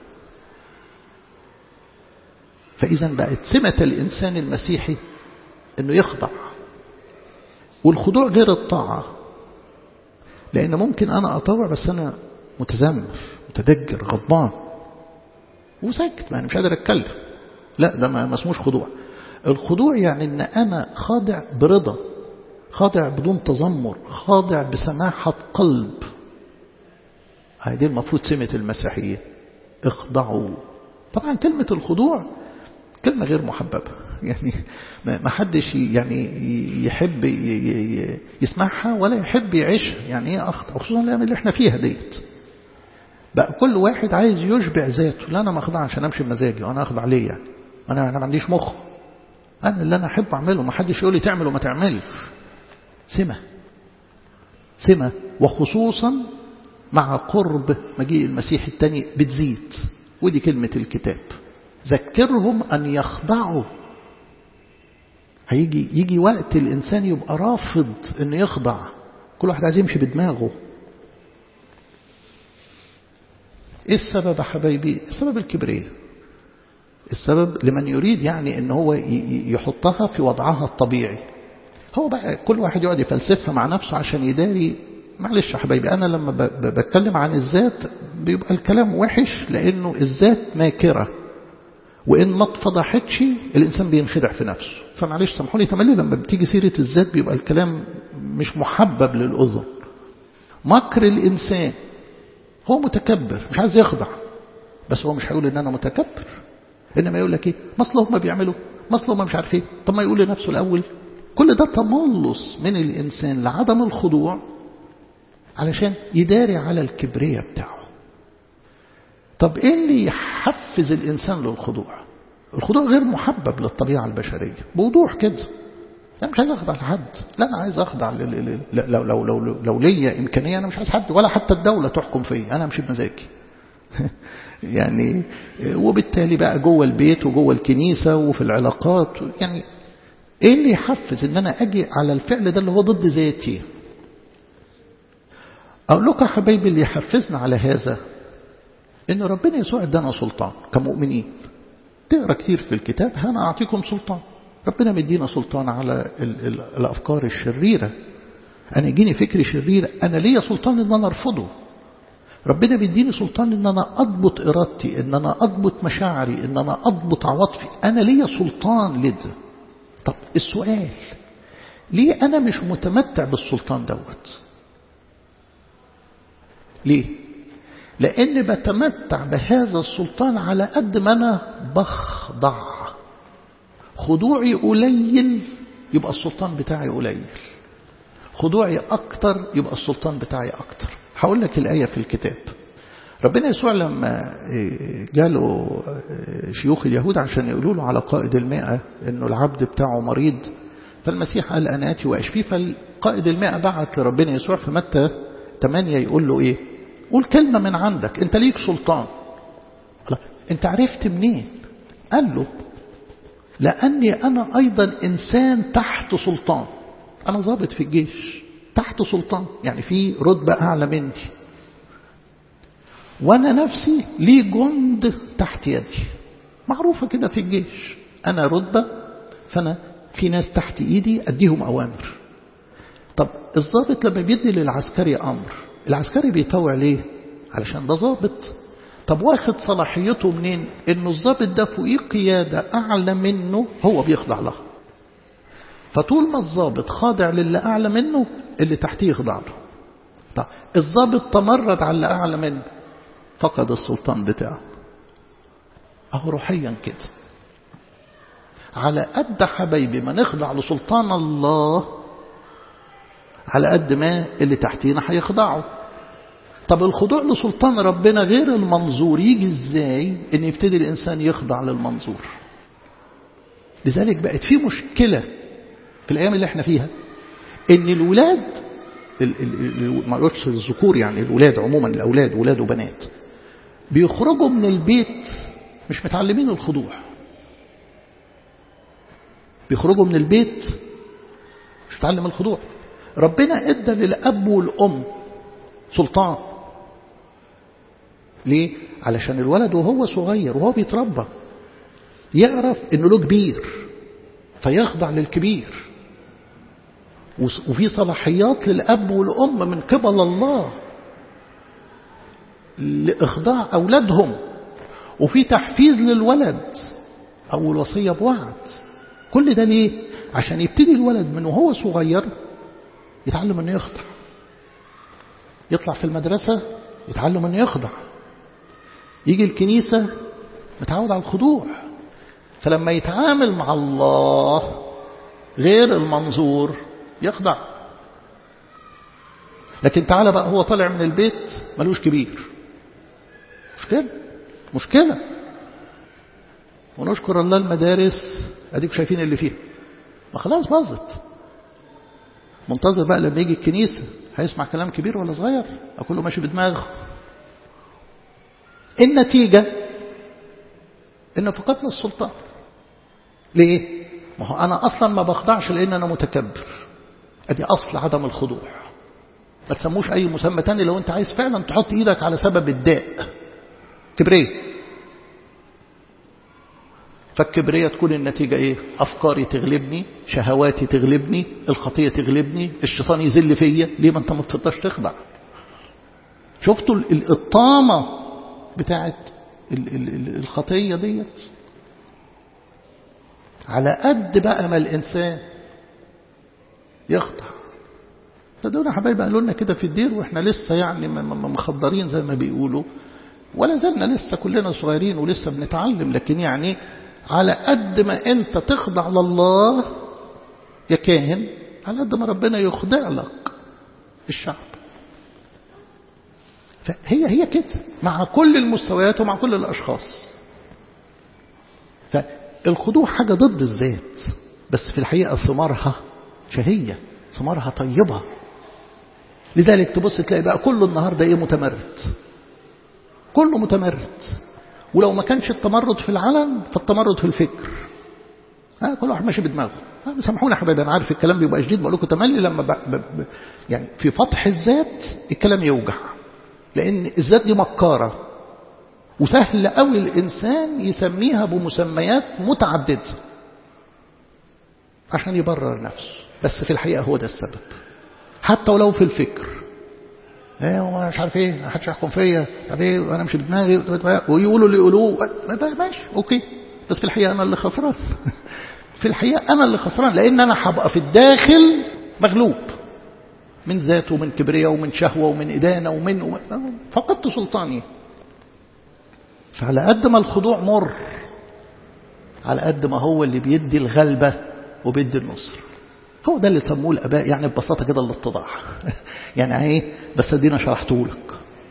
فإذا بقت سمة الإنسان المسيحي أنه يخضع. والخضوع غير الطاعة، لأن ممكن أنا أطوع بس أنا متذمر متدجر غضبان وساكت، ما أنا مش قادر أتكلم، لا ده ما اسموش خضوع. الخضوع يعني أن أنا خاضع برضا، خاضع بدون تذمر، خاضع بسماحة قلب. هذه المفروض سمة المسيحية: اخضعوا. طبعا كلمة الخضوع كلمة غير محببة، يعني ما حدش يعني يحب يسمعها ولا يحب يعيشها. يعني ايه اخضع؟ خصوصا الايام اللي احنا فيها ديت، بقى كل واحد عايز يشبع ذاته. لا انا ما اخضع عشان امشي بمزاجي، وانا اخضع ليه يعني؟ انا انا ما عنديش مخ، انا اللي انا احب اعمله، ما حدش يقول لي تعمل وما تعملش. سمة سمة وخصوصا مع قرب مجيء المسيح الثاني بتزيد. ودي كلمة الكتاب: ذكرهم أن يخضعوا. هيجي يجي وقت الإنسان يبقى رافض أن يخضع، كل واحد عايز يمشي بدماغه. إيه السبب يا حبايبي؟ السبب الكبرياء. السبب لمن يريد يعني أن هو يحطها في وضعها الطبيعي. هو بقى كل واحد يقعد يفلسفها مع نفسه عشان يداري. معلش يا حبايبي، أنا لما بتكلم عن الذات بيبقى الكلام وحش، لأنه الذات ماكرة، وإن ما اتفضحتش الإنسان بينخدع في نفسه. فمعلش سامحوني تملي لما بتيجي سيرة الذات بيبقى الكلام مش محبب للأذن. مكر الإنسان، هو متكبر مش عايز يخضع، بس هو مش هيقول إن أنا متكبر، إنما يقول لك إيه؟ مصله هم بيعملوا، مصله هم مش عارف إيه. طب ما يقول لنفسه الأول. كل ده تملص من الإنسان لعدم الخضوع علشان يداري على الكبرياء بتاعه. طب إيه اللي يحفز الإنسان للخضوع؟ الخضوع غير محبب للطبيعة البشرية بوضوح كده. أنا مش عايز أخضع لحد، لا أنا عايز أخضع لو لو لو لو, لو ليا إمكانية. أنا مش عايز حد ولا حتى الدولة تحكم فيه، أنا أمشي بمزاجي. يعني وبالتالي بقى جوه البيت وجوه الكنيسة وفي العلاقات، يعني إيه اللي يحفز إن أنا أجي على الفعل ده اللي هو ضد ذاتي؟ أقول لكم يا حبايبي اللي يحفزنا على هذا إن ربنا يسوع ادانا سلطان كمؤمنين. تقرأ كتير في الكتاب: أنا أعطيكم سلطان. ربنا مدينا سلطان على ال ال الأفكار الشريرة. أنا يجيني فكر شرير، أنا ليا سلطان إن أنا أرفضه. ربنا بيديني سلطان إن أنا أضبط إرادتي، إن أنا أضبط مشاعري، إن أنا أضبط عواطفي. أنا ليا سلطان لده. طب السؤال: ليه أنا مش متمتع بالسلطان دوت؟ ليه؟ لأن بتمتع بهذا السلطان على قد ما أنا بخضع. خضوعي قليل يبقى السلطان بتاعي قليل، خضوعي أكتر يبقى السلطان بتاعي أكتر. هقول لك الآية في الكتاب. ربنا يسوع لما جاله شيوخ اليهود عشان يقولوا له على قائد المئة إنه العبد بتاعه مريض، فالمسيح قال أنا آتي وأشفيه. فالقائد المئة بعت لربنا يسوع في متى ثمانية يقول له إيه؟ قول كلمة من عندك، أنت ليك سلطان. أنت عرفت منين؟ قال له لأني أنا أيضا إنسان تحت سلطان، أنا ضابط في الجيش تحت سلطان، يعني في رتبة أعلى مني، وأنا نفسي لي جند تحت يدي، معروفة كده في الجيش، أنا رتبة فأنا في ناس تحت إيدي أديهم أوامر. طب الضابط لما بيدي للعسكري أمر، العسكري بيطوع ليه؟ علشان ده ضابط. طب واخد صلاحيته منين؟ إنه الضابط ده فوقيه قيادة أعلى منه هو بيخضع لها. فطول ما الضابط خاضع للي أعلى منه اللي تحتيه يخضع له. طب الضابط تمرد على اللي أعلى منه فقد السلطان بتاعه. أهو روحيا كده، على قد حبايبي ما نخضع لسلطان الله على قد ما اللي تحتينا هيخضعوا. طب الخضوع لسلطان ربنا غير المنظور يجي ازاي؟ ان يبتدي الانسان يخضع للمنظور. لذلك بقت في مشكلة في الايام اللي احنا فيها ان الولاد ما قلتش الذكور، يعني الولاد عموما، الاولاد ولاد وبنات بيخرجوا من البيت مش متعلمين الخضوع، بيخرجوا من البيت مش متعلم الخضوع. ربنا ادى للاب والام سلطان ليه؟ علشان الولد وهو صغير وهو بيتربى يعرف انه له كبير فيخضع للكبير، وفي صلاحيات للأب والأم من قبل الله لإخضاع أولادهم، وفي تحفيز للولد أو الوصية بوعد. كل ده ليه؟ عشان يبتدي الولد من وهو صغير يتعلم أنه يخضع، يطلع في المدرسة يتعلم أنه يخضع، يجي الكنيسة متعود على الخضوع. فلما يتعامل مع الله غير المنظور يخضع. لكن تعالى بقى هو طالع من البيت ملوش كبير، مشكلة مشكلة. ونشكر الله المدارس اديك شايفين اللي فيها، ما خلاص باظت. منتظر بقى لما يجي الكنيسة هيسمع كلام كبير ولا صغير؟ كله ماشي بدماغه. النتيجة ان فقدنا السلطان. ليه؟ ما هو انا اصلا ما بخضعش لان انا متكبر، ادي اصل عدم الخضوع. ما تسموش اي مسمى تاني لو انت عايز فعلا تحط ايدك على سبب الداء. كبرية. فالكبرية تكون النتيجة ايه؟ افكاري تغلبني، شهواتي تغلبني، الخطية تغلبني، الشيطان يذل فيا. ليه؟ ما انت ما بتقدرش تخضع. شفتوا الطامة بتاعت الخطية ديت؟ على قد بقى ما الانسان يخضع. فدول حبايب قالوا لنا كده في الدير واحنا لسه يعني مخضرين زي ما بيقولوا، ولا زلنا لسه كلنا صغيرين ولسه بنتعلم. لكن يعني على قد ما انت تخضع لله يا كاهن على قد ما ربنا يخضع لك الشعب. فهي هي كده مع كل المستويات ومع كل الاشخاص. فالخضوع حاجة ضد الذات، بس في الحقيقة ثمارها شهية، ثمارها طيبة. لذلك تبص تلاقي بقى كله النهاردة ايه؟ متمرد، كله متمرد. ولو ما كانش التمرد في العلن فالتمرد في الفكر. ها كل واحد ماشي بدماغه. سامحوني يا حبايبي، انا عارف الكلام بيبقى شديد، بقول لكم تملي لما ب... ب... ب... يعني في فتح الذات الكلام يوجع، لان الذات دي مكارة وسهل قوي الانسان يسميها بمسميات متعددة عشان يبرر نفسه، بس في الحقيقة هو ده السبب. حتى ولو في الفكر ايه مش عارف ايه، محدش يحكم فيا، طب ايه وانا امشي بدماغي ويقولوا اللي يقولوه ماشي اوكي، بس في الحقيقه انا اللي خسران. في الحقيقه انا اللي خسران، لان انا هبقى في الداخل مغلوب من ذات ومن كبرياء ومن شهوه ومن ادانه ومن, ومن فقدت سلطاني. فعلى قد ما الخضوع مر على قد ما هو اللي بيدي الغلبة وبيدي النصر. هو ده اللي سموه الآباء يعني ببساطة كده الاتضاع. يعني ايه؟ بس ادينا شرحته لك.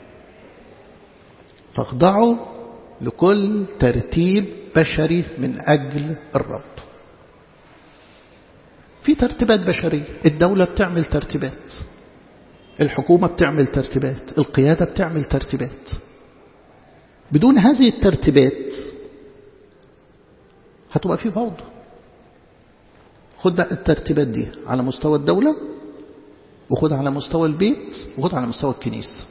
فاخضعوا لكل ترتيب بشري من أجل الرب. في ترتيبات بشرية، الدولة بتعمل ترتيبات، الحكومة بتعمل ترتيبات، القيادة بتعمل ترتيبات. بدون هذه الترتيبات هتبقى في فوضى. خد بقى الترتيبات دي على مستوى الدولة، وخد على مستوى البيت، وخد على مستوى الكنيسة.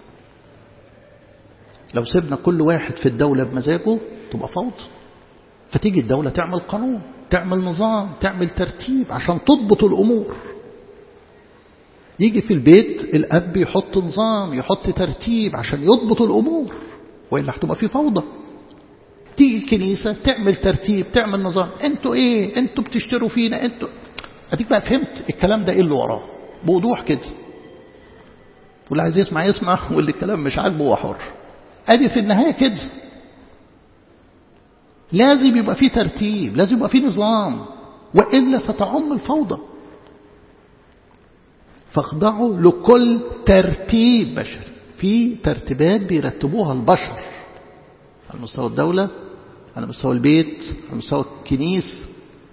لو سيبنا كل واحد في الدولة بمزاجه تبقى فوضى. فتيجي الدولة تعمل قانون، تعمل نظام، تعمل ترتيب عشان تضبط الأمور. يجي في البيت الأب يحط نظام، يحط ترتيب عشان يضبط الأمور، وإلا هتبقى في فوضى. تيجي الكنيسة تعمل ترتيب، تعمل نظام. انتوا ايه؟ انتوا بتشتروا فينا انتوا. اديك بقى فهمت الكلام ده ايه اللي وراه بوضوح كده. واللي عايز يسمع يسمع، واللي الكلام مش عاجبه هو حر. ادي في النهاية كده. لازم يبقى في ترتيب، لازم يبقى في نظام، وإلا ستعم الفوضى. فاخضعوا لكل ترتيب بشري. في ترتيبات بيرتبوها البشر على مستوى الدولة، على مستوى البيت، على مستوى الكنيس.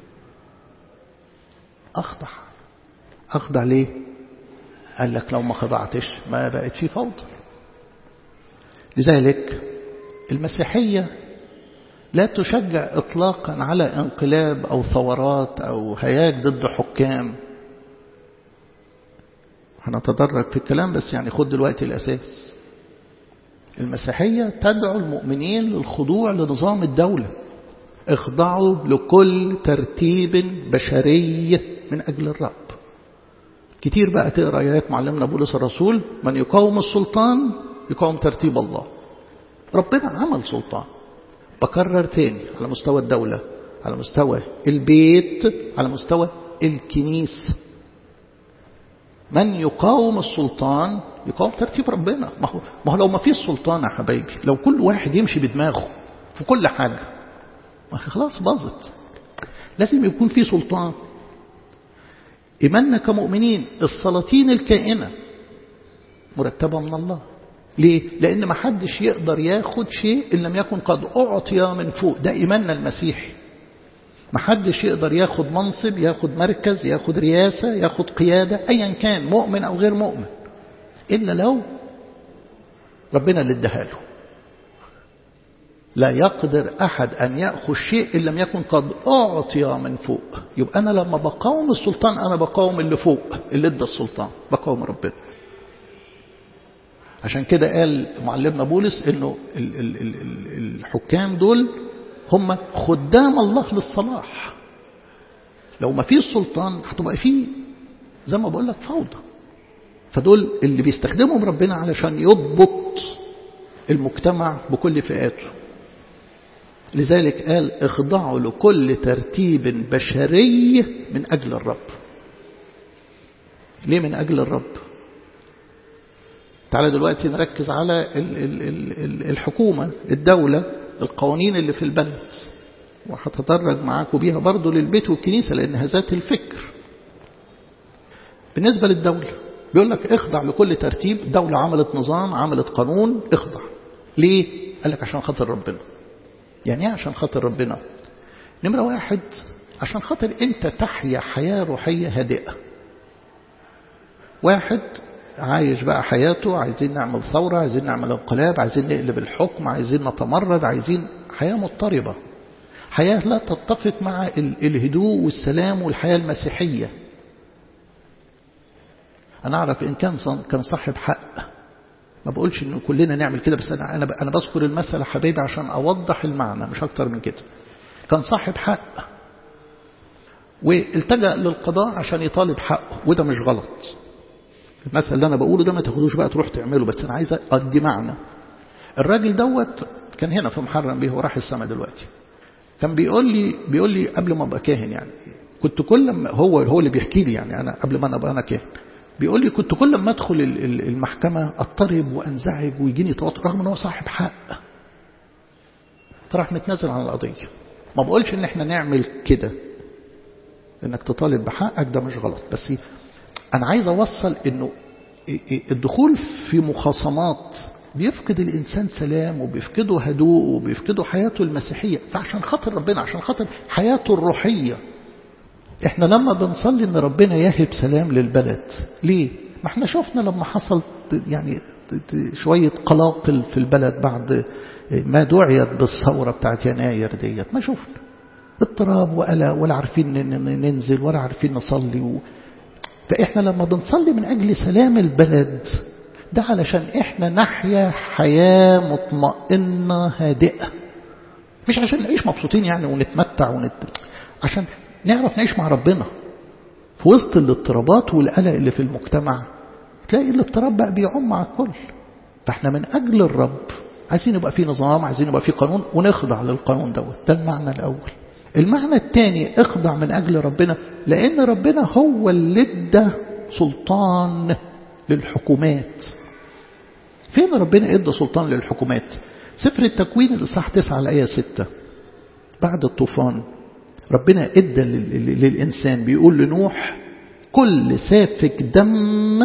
أخضع. أخضع ليه؟ قال لك لو ما خضعتش ما بقت في فوضى. لذلك المسيحية لا تشجع إطلاقا على انقلاب أو ثورات أو هياج ضد حكام. هنتدرج في الكلام بس يعني خد دلوقتي الأساس. المسيحية تدعو المؤمنين للخضوع لنظام الدولة. اخضعوا لكل ترتيب بشري من أجل الرب. كتير بقى تقرأ آيات معلمنا بولس الرسول: من يقاوم السلطان يقاوم ترتيب الله. ربنا عمل سلطان. بكرر تاني، على مستوى الدولة، على مستوى البيت، على مستوى الكنيسة. من يقاوم السلطان يقاوم ترتيب ربنا. ما هو, ما هو لو ما فيش سلطان يا حبايبي، لو كل واحد يمشي بدماغه في كل حاجة، ما خلاص باظت. لازم يكون في سلطان. إيماننا كمؤمنين السلاطين الكائنة مرتبة من الله. ليه؟ لأن ما حدش يقدر ياخد شيء إن لم يكن قد أعطي من فوق. ده إيماننا المسيحي. ما حدش يقدر ياخد منصب، ياخد مركز، ياخد رياسة، ياخد قيادة، أيا كان مؤمن أو غير مؤمن، إلا لو ربنا اللي اداها له. لا يقدر أحد أن يأخذ شيء إن لم يكن قد أعطي من فوق. يبقى أنا لما بقاوم السلطان أنا بقاوم اللي فوق، اللي ادى السلطان، بقاوم ربنا. عشان كده قال معلمنا بولس إنه الحكام دول هم خدام الله للصلاح. لو ما فيش سلطان هتبقى فيه زي ما بقول لك فوضى. فدول اللي بيستخدمهم ربنا علشان يضبط المجتمع بكل فئاته. لذلك قال اخضعوا لكل ترتيب بشري من أجل الرب. ليه من أجل الرب؟ تعالى دلوقتي نركز على الحكومة، الدولة، القوانين اللي في البلد، وهتدرج معاكم بيها برضو للبيت والكنيسة لأنها ذات الفكر. بالنسبة للدولة بيقول لك اخضع لكل ترتيب. دولة عملت نظام، عملت قانون، اخضع. ليه؟ قال لك عشان خاطر ربنا. يعني ايه عشان خاطر ربنا؟ نمرة واحد، عشان خاطر انت تحيا حياة روحية هادئة. واحد عايش بقى حياته، عايزين نعمل ثورة، عايزين نعمل انقلاب، عايزين نقلب الحكم، عايزين نتمرد، عايزين حياة مضطربة، حياة لا تتفق مع الهدوء والسلام والحياة المسيحية. أنا أعرف إن كان كان صاحب حق، ما بقولش إنه كلنا نعمل كده، بس أنا أنا أنا بذكر المثل حبيبي عشان أوضح المعنى مش أكتر من كده. كان صاحب حق والتجأ للقضاء عشان يطالب حقه، وده مش غلط. المثل اللي أنا بقوله ده ما تاخدوش بقى تروح تعمله، بس أنا عايز أدي معنى. الراجل دوت كان هنا في محرم بيه وراح السما دلوقتي. كان بيقول لي بيقول لي قبل ما أبقى كاهن، يعني كنت كل ما هو هو اللي بيحكي لي، يعني أنا قبل ما أنا أبقى أنا كاهن، بيقول لي كنت كل ما أدخل المحكمة أضطرب وأنزعج ويجيني توتر رغم أنه صاحب حق. فراح متنازل عن القضية. ما بقولش ان احنا نعمل كده، انك تطالب بحقك ده مش غلط، بس انا عايز اوصل انه الدخول في مخاصمات بيفقد الانسان سلام وبيفقده هدوء وبيفقده حياته المسيحية. فعشان خاطر ربنا، عشان خاطر حياته الروحية، احنا لما بنصلي ان ربنا يهب سلام للبلد. ليه؟ ما احنا شفنا لما حصل يعني شوية قلاقل في البلد بعد ما دعيت بالثورة بتاعت يناير ديت، ما شفنا اضطراب وقلق ولا عارفين ننزل ولا عارفين نصلي و... فإحنا لما بنصلي من أجل سلام البلد ده علشان إحنا نحيا حياة مطمئنة هادئة، مش عشان نعيش مبسوطين يعني ونتمتع ونت... عشان نعرف نعيش مع ربنا في وسط الاضطرابات والقلق اللي في المجتمع. تلاقي الاضطراب بقى بيعم على الكل. فإحنا من أجل الرب عايزين يبقى في نظام، عايزين يبقى في قانون، ونخضع للقانون دوت. ده المعنى الأول. المعنى الثاني اخضع من أجل ربنا، لأن ربنا هو اللي ادى سلطان للحكومات. فين ربنا ادى سلطان للحكومات؟ سفر التكوين الإصحاح تسعة الآية ستة، بعد الطوفان ربنا ادى للإنسان، بيقول لنوح كل سافك دم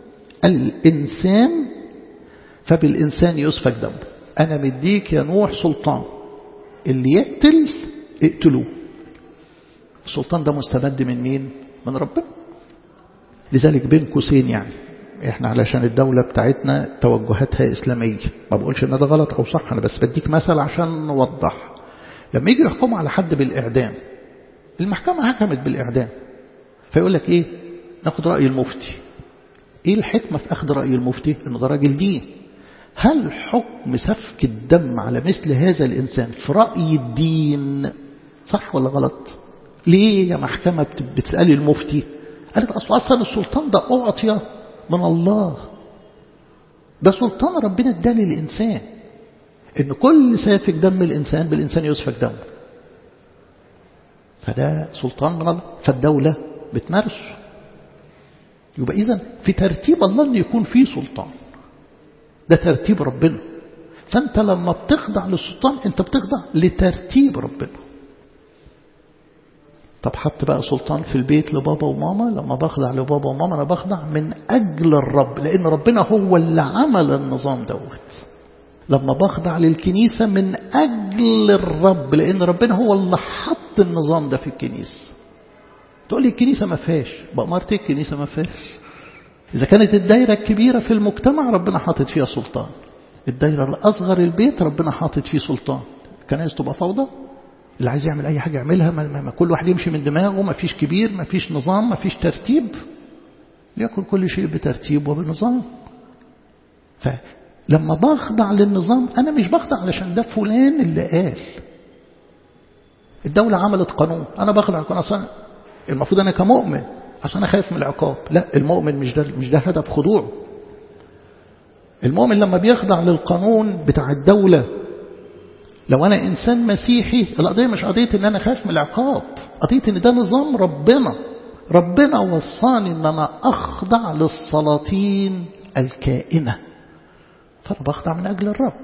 الإنسان فبالإنسان يسفك دمه. أنا مديك يا نوح سلطان، اللي يقتل اقتلوه. السلطان ده مستمد من مين؟ من ربنا. لذلك بين قوسين يعني احنا علشان الدولة بتاعتنا توجهاتها إسلامية، ما بقولش ان ده غلط او صح، انا بس بديك مثل عشان نوضح. لما يجي يحكموا على حد بالإعدام، المحكمة حكمت بالإعدام، فيقول لك ايه؟ ناخد رأي المفتي. ايه الحكمة في اخذ رأي المفتي؟ انه ده راجل دين. هل حكم سفك الدم على مثل هذا الإنسان في رأي الدين صح ولا غلط؟ ليه يا محكمة بتسألي المفتي؟ قالت أصلا أصلا السلطان ده أعطي من الله، ده سلطان ربنا اداني للإنسان، إن كل سافك دم الإنسان بالإنسان يسفك دم. فده سلطان من الله، فالدولة بتمارسه. يبقى إذن في ترتيب الله أن يكون فيه سلطان، ده ترتيب ربنا. فأنت لما بتخضع للسلطان أنت بتخضع لترتيب ربنا. طب حط بقى سلطان في البيت لبابا وماما، لما بخضع لبابا وماما أنا بخضع من أجل الرب، لأن ربنا هو اللي عمل النظام دوت. لما بخضع للكنيسة من أجل الرب، لأن ربنا هو اللي حط النظام ده في الكنيسة. تقول لي الكنيسة ما فيهاش، بأمارتي الكنيسة ما فيهاش. إذا كانت الدائرة الكبيرة في المجتمع ربنا حاطط فيها سلطان، الدائرة الأصغر البيت ربنا حاطط فيه سلطان. الكنائس تبقى فوضى، اللي عايز يعمل أي حاجة يعملها، ما, ما كل واحد يمشي من دماغه، ما فيش كبير، ما فيش نظام، ما فيش ترتيب. ليكن كل شيء بترتيب وبنظام. فلما بخضع للنظام أنا مش بخضع علشان ده فلان اللي قال. الدولة عملت قانون، أنا بخضع القانون أصلا المفروض أنا كمؤمن عشان أنا خايف من العقاب. لا، المؤمن مش ده مش ده هدف خضوعه. المؤمن لما بيخضع للقانون بتاع الدولة، لو أنا إنسان مسيحي القضية مش قضية إن أنا خايف من العقاب، قضية إن ده نظام ربنا. ربنا وصاني إن أنا أخضع للسلاطين الكائنة، فأنا بخضع من أجل الرب.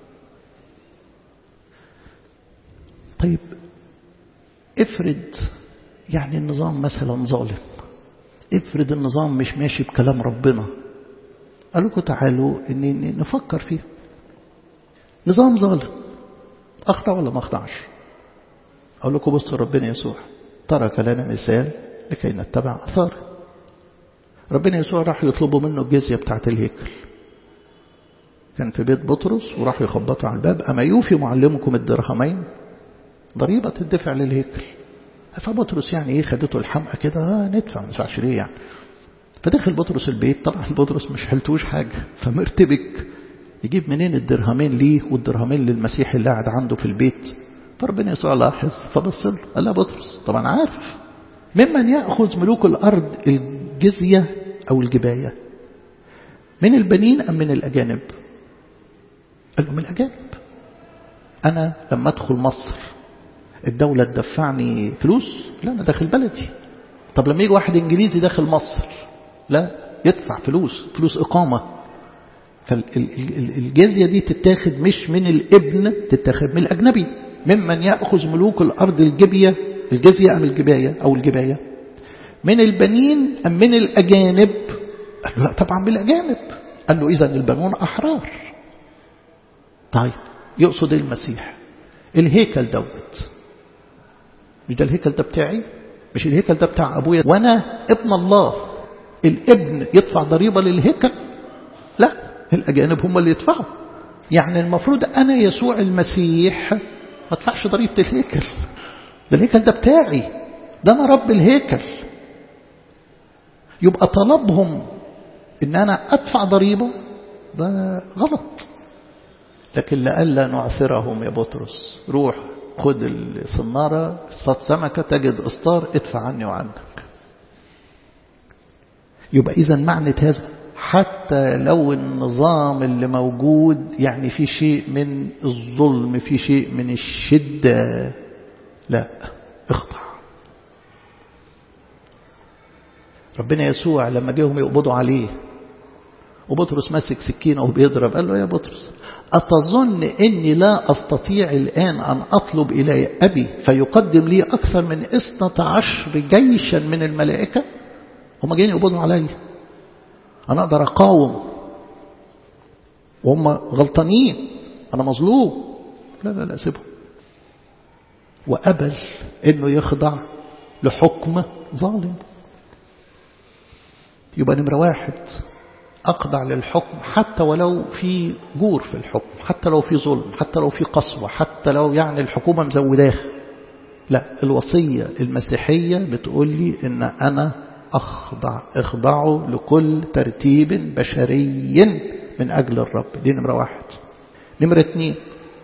طيب افرض يعني النظام مثلا ظالم، افرض النظام مش ماشي بكلام ربنا، قالوا لكم تعالوا إن نفكر فيه. نظام ظالم، أخضع ولا ما أخضعش؟ أقول لكم بصوا ربنا يسوع ترك لنا مثال لكي نتبع أثاره. ربنا يسوع راح يطلبوا منه الجزية بتاعت الهيكل، كان في بيت بطرس وراح يخبطوا على الباب، أما يوفي معلمكم الدرهمين ضريبة تدفع للهيكل. فبطرس يعني ايه خدته الحمقى كده، آه ندفع ما ندفعش ليه يعني. فدخل بطرس البيت، طبعا بطرس مش حلتوش حاجة، فمرتبك يجيب منين الدرهمين ليه والدرهمين للمسيح اللي قاعد عنده في البيت. فربنا يسوع لاحظ فبص له قال له بطرس طبعا عارف ممن يأخذ ملوك الأرض الجزية أو الجباية، من البنين أم من الأجانب؟ قال له من الأجانب. أنا لما أدخل مصر الدولة تدفعني فلوس؟ لا، أنا داخل بلدي. طب لما يجي واحد إنجليزي داخل مصر، لا يدفع فلوس، فلوس إقامة. فالجزية دي تتاخد مش من الابن، تتاخد من الأجنبي. ممن يأخذ ملوك الأرض الجبية الجزية أم الجباية أو الجباية من البنين أم من الأجانب؟ قال له لا طبعا بالأجانب. قال له إذن البنون أحرار. طيب يقصد المسيح الهيكل دوت، مش ده الهيكل ده بتاعي؟ مش الهيكل ده بتاع أبويا وأنا ابن الله؟ الابن يدفع ضريبة للهيكل؟ لا، الأجانب هم اللي يدفعوا. يعني المفروض أنا يسوع المسيح ما ادفعش ضريبة الهيكل، ده الهيكل ده بتاعي، ده أنا رب الهيكل. يبقى طلبهم إن أنا أدفع ضريبة ده غلط. لكن لألا نعثرهم يا بطرس، روح خد الصنارة صاد سمكة تجد إسطار ادفع عني وعنك. يبقى إذا معنى هذا حتى لو النظام اللي موجود يعني في شيء من الظلم، في شيء من الشدة، لا اخضع. ربنا يسوع لما جاهم يقبضوا عليه وبطرس ماسك سكينة وبيضرب، قال له يا بطرس أتظن إني لا أستطيع الآن أن أطلب إلى أبي فيقدم لي أكثر من اثنة عشر جيشا من الملائكة؟ هم جايين يقبضوا علي، أنا أقدر أقاوم وهم غلطانين، أنا مظلوم. لا لا لا سيبهم. وقبل إنه يخضع لحكم ظالم. يبقى نمرة واحد أخضع للحكم حتى ولو في جور في الحكم، حتى لو في ظلم، حتى لو في قسوة، حتى لو يعني الحكومة مزوداها. لا، الوصية المسيحية بتقول لي إن أنا أخضع، اخضعوا لكل ترتيب بشري من أجل الرب. دي نمرة واحد. نمرة اتنين،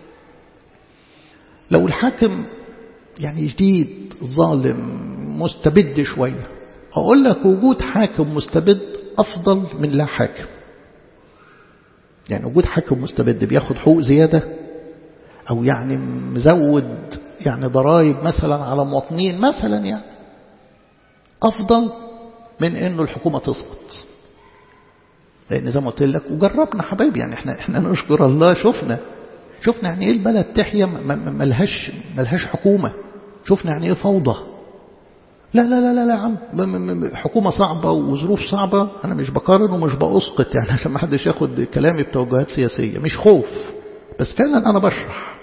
لو الحاكم يعني جديد ظالم مستبد شوية، أقول لك وجود حاكم مستبد أفضل من لا حاكم. يعني وجود حاكم مستبد بياخد حقوق زيادة أو يعني مزود يعني ضرائب مثلا على مواطنين مثلا، يعني أفضل من إنه الحكومة تسقط. لأن زي ما قلت لك وجربنا حبايبي، يعني إحنا إحنا نشكر الله، شفنا شفنا يعني إيه البلد تحيا ملهاش ملهاش حكومة، شفنا يعني إيه فوضى. لا لا لا لا لا عم، حكومة صعبة وظروف صعبة. أنا مش بقارن ومش بأسقط يعني عشان ما حدش ياخد كلامي بتوجهات سياسية، مش خوف، بس فعلا أنا بشرح.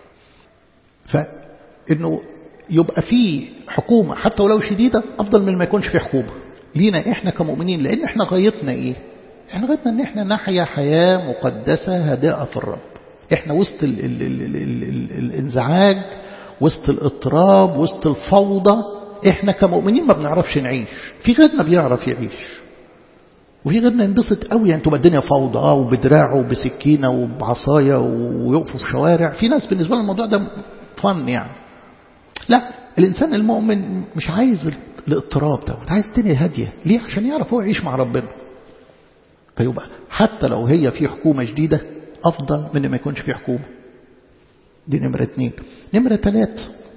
فإنه يبقى في حكومة حتى ولو شديدة أفضل من ما يكونش في حكومة لينا إحنا كمؤمنين. لأن إحنا غايتنا إيه؟ إحنا غايتنا إن إحنا نحيا حياة مقدسة هادئة في الرب. إحنا وسط ال ال ال ال ال ال الانزعاج، وسط الاضطراب، وسط الفوضى، إحنا كمؤمنين ما بنعرفش نعيش. في غيرنا بيعرف يعيش، وفي غيرنا ينبسط قوي. يعني تبقى الدنيا فوضى اه وبدراعه وبسكينة وبعصاية ويقفوا في شوارع. في ناس بالنسبة لهم الموضوع ده فن يعني. لا، الإنسان المؤمن مش عايز الاضطراب ده، عايز الدنيا هادية. ليه؟ عشان يعرف هو يعيش مع ربنا. فيبقى حتى لو هي في حكومة جديدة أفضل من ما يكونش في حكومة. دي نمرة اتنين. نمرة تلات،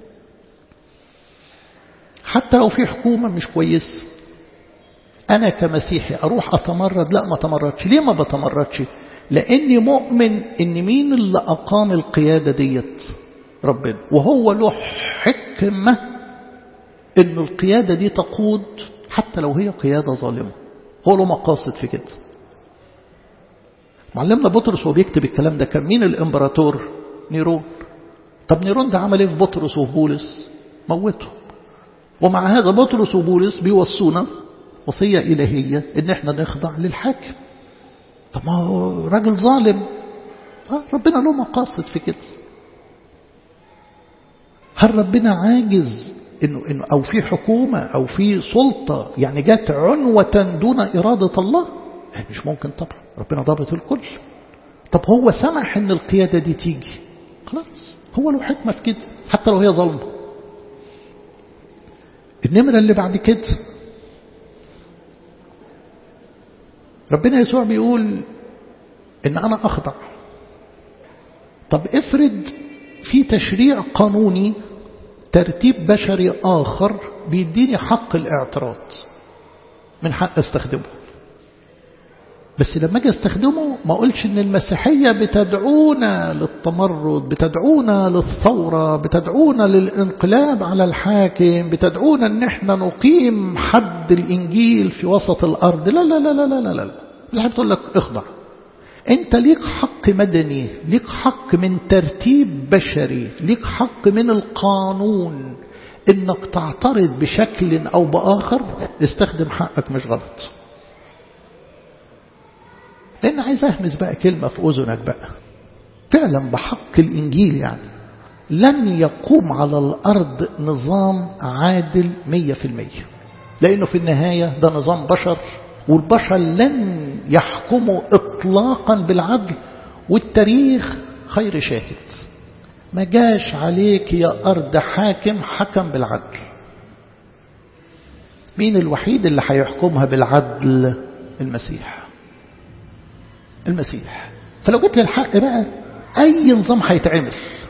حتى لو في حكومة مش كويس، أنا كمسيحي أروح أتمرد؟ لا، ما تمردش. ليه ما بتمردش؟ لأني مؤمن إن مين اللي أقام القيادة ديت؟ ربنا. وهو له حكمة إن القيادة دي تقود حتى لو هي قيادة ظالمة. هو له مقاصد في كده. معلمنا بطرس وهو بيكتب الكلام ده كان مين الإمبراطور؟ نيرون. طب نيرون ده عمل ايه في بطرس وبولس؟ موته. ومع هذا بطرس وبولس بيوصونا وصية إلهية إن احنا نخضع للحاكم. طب ما هو راجل ظالم. آه ربنا له مقاصد في كده. هل ربنا عاجز إنه إنه أو في حكومة أو في سلطة يعني جات عنوة دون إرادة الله؟ مش ممكن طبعا. ربنا ضابط الكل. طب هو سمح إن القيادة دي تيجي، خلاص هو له حكمة في كده حتى لو هي ظلمة. النمرة اللي بعد كده ربنا يسوع بيقول إن أنا أخضع. طب افرض في تشريع قانوني ترتيب بشري آخر بيديني حق الاعتراض، من حق استخدمه. بس لما اجي استخدمه ما اقولش ان المسيحية بتدعونا للتمرد، بتدعونا للثورة، بتدعونا للانقلاب على الحاكم، بتدعونا ان احنا نقيم حد الانجيل في وسط الارض. لا لا لا لا لا لا لا لا. بتقول لك اخضع. انت ليك حق مدني، ليك حق من ترتيب بشري، ليك حق من القانون انك تعترض بشكل او باخر. استخدم حقك مش غلط. لأن عايز أهمس بقى كلمة في أذنك بقى. فعلا بحق الإنجيل يعني لن يقوم على الأرض نظام عادل مية في المية، لأنه في النهاية ده نظام بشر، والبشر لن يحكموا إطلاقا بالعدل، والتاريخ خير شاهد. ما جاش عليك يا أرض حاكم حكم بالعدل. مين الوحيد اللي هيحكمها بالعدل؟ المسيح. المسيح. فلو جيت للحق بقى أي نظام هيتعمل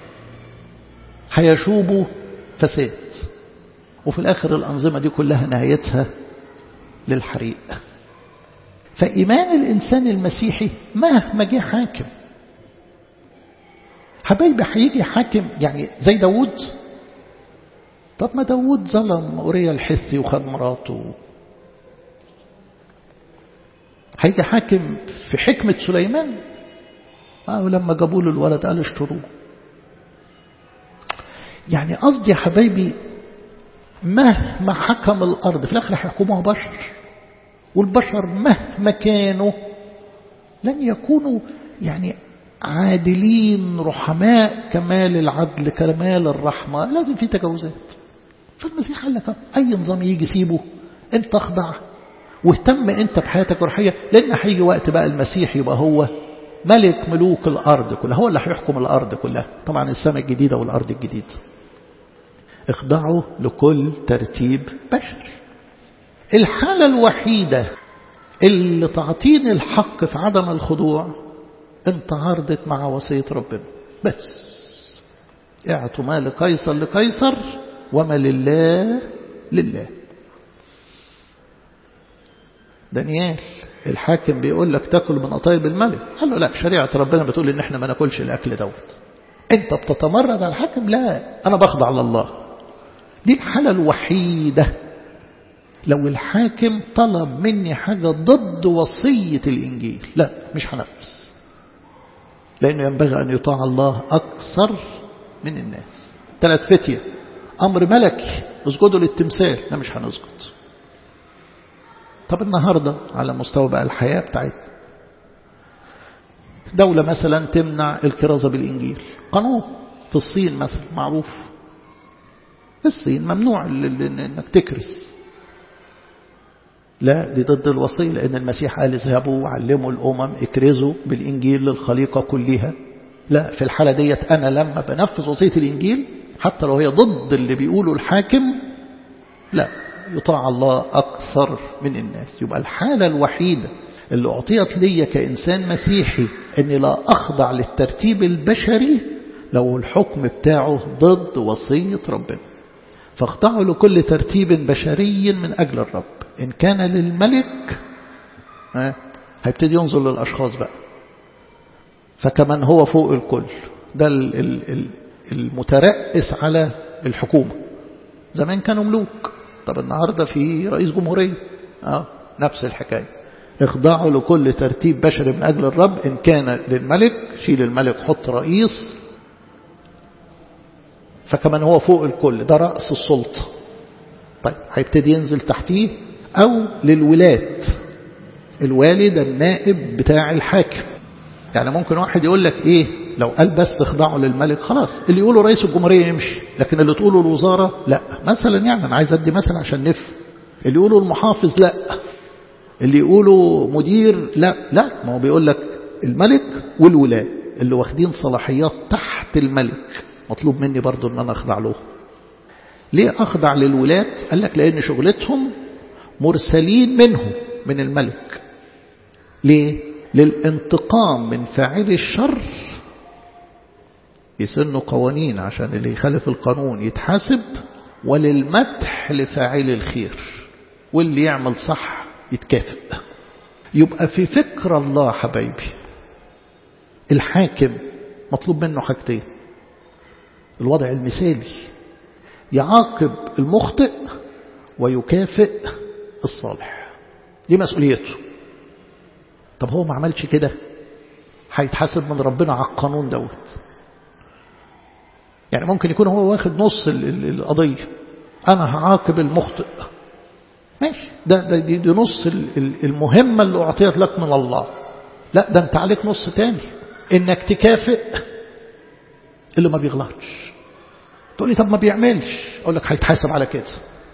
هيشوبه فساد، وفي الآخر الأنظمة دي كلها نهايتها للحريق. فإيمان الإنسان المسيحي مهما جه حاكم، حبايبي هيجي حاكم يعني زي داود. طب ما داود ظلم أوريا الحثي وخد مراته. هيجي حاكم في حكمة سليمان. آه ولما جابوا له الولد قال اشتروه. يعني قصدي يا حبايبي مهما حكم الأرض في الآخر هيحكموها بشر، والبشر مهما كانوا لن يكونوا يعني عادلين رحماء كمال العدل كمال الرحمة. لازم في تجاوزات. فالمسيح قال لك أي نظام يجي سيبه، انت اخضع واهتم انت بحياتك الروحية، لأن هيجي وقت بقى المسيح يبقى هو ملك ملوك الأرض كلها، هو اللي هيحكم الأرض كلها. طبعا السماء الجديدة والأرض الجديدة. اخضعوا لكل ترتيب بشر. الحالة الوحيدة اللي تعطيني الحق في عدم الخضوع انت عارضت مع وصية ربنا بس. اعطوا ما لقيصر لقيصر وما لله لله. دانيال الحاكم بيقول لك تاكل من قطايب الملك، قال له لا، شريعة ربنا بتقول ان احنا ما ناكلش الاكل دوت. انت بتتمرد على الحاكم؟ لا، انا بخضع لله. دي الحالة الوحيدة لو الحاكم طلب مني حاجة ضد وصية الإنجيل، لا مش هنفذ، لأنه ينبغي أن يطاع الله أكثر من الناس. ثلاث فتية أمر ملكي اسجدوا للتمثال، لا مش هنسجد. طب النهاردة على مستوى بقى الحياة بتاعتنا، دولة مثلا تمنع الكرازة بالإنجيل، قانون في الصين مثلا معروف، في الصين ممنوع انك تكرس. لا، دي ضد الوصية، لأن المسيح قال اذهبوا وعلموا الأمم اكرزوا بالإنجيل للخليقة كلها. لا، في الحالة ديت أنا لما بنفذ وصية الإنجيل حتى لو هي ضد اللي بيقوله الحاكم، لا، يطاع الله أكثر من الناس. يبقى الحالة الوحيدة اللي أعطيت لي كإنسان مسيحي أني لا أخضع للترتيب البشري لو الحكم بتاعه ضد وصية ربنا. فاخضعوا لكل ترتيب بشري من أجل الرب. إن كان للملك هيبتدي ينظر للأشخاص بقى، فكمن هو فوق الكل، ده المترأس على الحكومة. زمان كانوا ملوك، طب النهاردة في رئيس جمهورية، آه نفس الحكاية. اخضعوا لكل ترتيب بشري من أجل الرب. إن كان للملك شيل الملك حط رئيس، فكمن هو فوق الكل، ده رأس السلطة. طيب هيبتدي ينزل تحتيه، أو للولاة، الوالد النائب بتاع الحاكم. يعني ممكن واحد يقول لك إيه، لو قال بس اخضعوا للملك خلاص، اللي يقوله رئيس الجمهورية يمشي، لكن اللي تقوله الوزارة لا مثلا. يعني أنا عايز أدي مثلا عشان نفهم. اللي يقوله المحافظ لا، اللي يقوله مدير لا. لا، ما هو بيقول لك الملك والولاة اللي واخدين صلاحيات تحت الملك، مطلوب مني برضو أن أنا أخضع له. ليه أخضع للولاة؟ قال لك لأن شغلتهم مرسلين منه من الملك. ليه؟ للانتقام من فاعل الشر، يسنوا قوانين عشان اللي يخالف القانون يتحاسب، وللمدح لفاعل الخير، واللي يعمل صح يتكافئ. يبقى في فكر الله حبايبي الحاكم مطلوب منه حاجتين. الوضع المثالي يعاقب المخطئ ويكافئ الصالح، دي مسؤوليته. طب هو ما عملش كده هيتحاسب من ربنا على القانون دوت. يعني ممكن يكون هو واخد نص القضية، أنا هعاقب المخطئ ماشي، ده, ده دي, دي نص المهمة اللي أعطيت لك من الله. لا ده أنت عليك نص تاني، إنك تكافئ اللي ما بيغلطش. تقول لي طب ما بيعملش، أقول لك هيتحاسب على كده.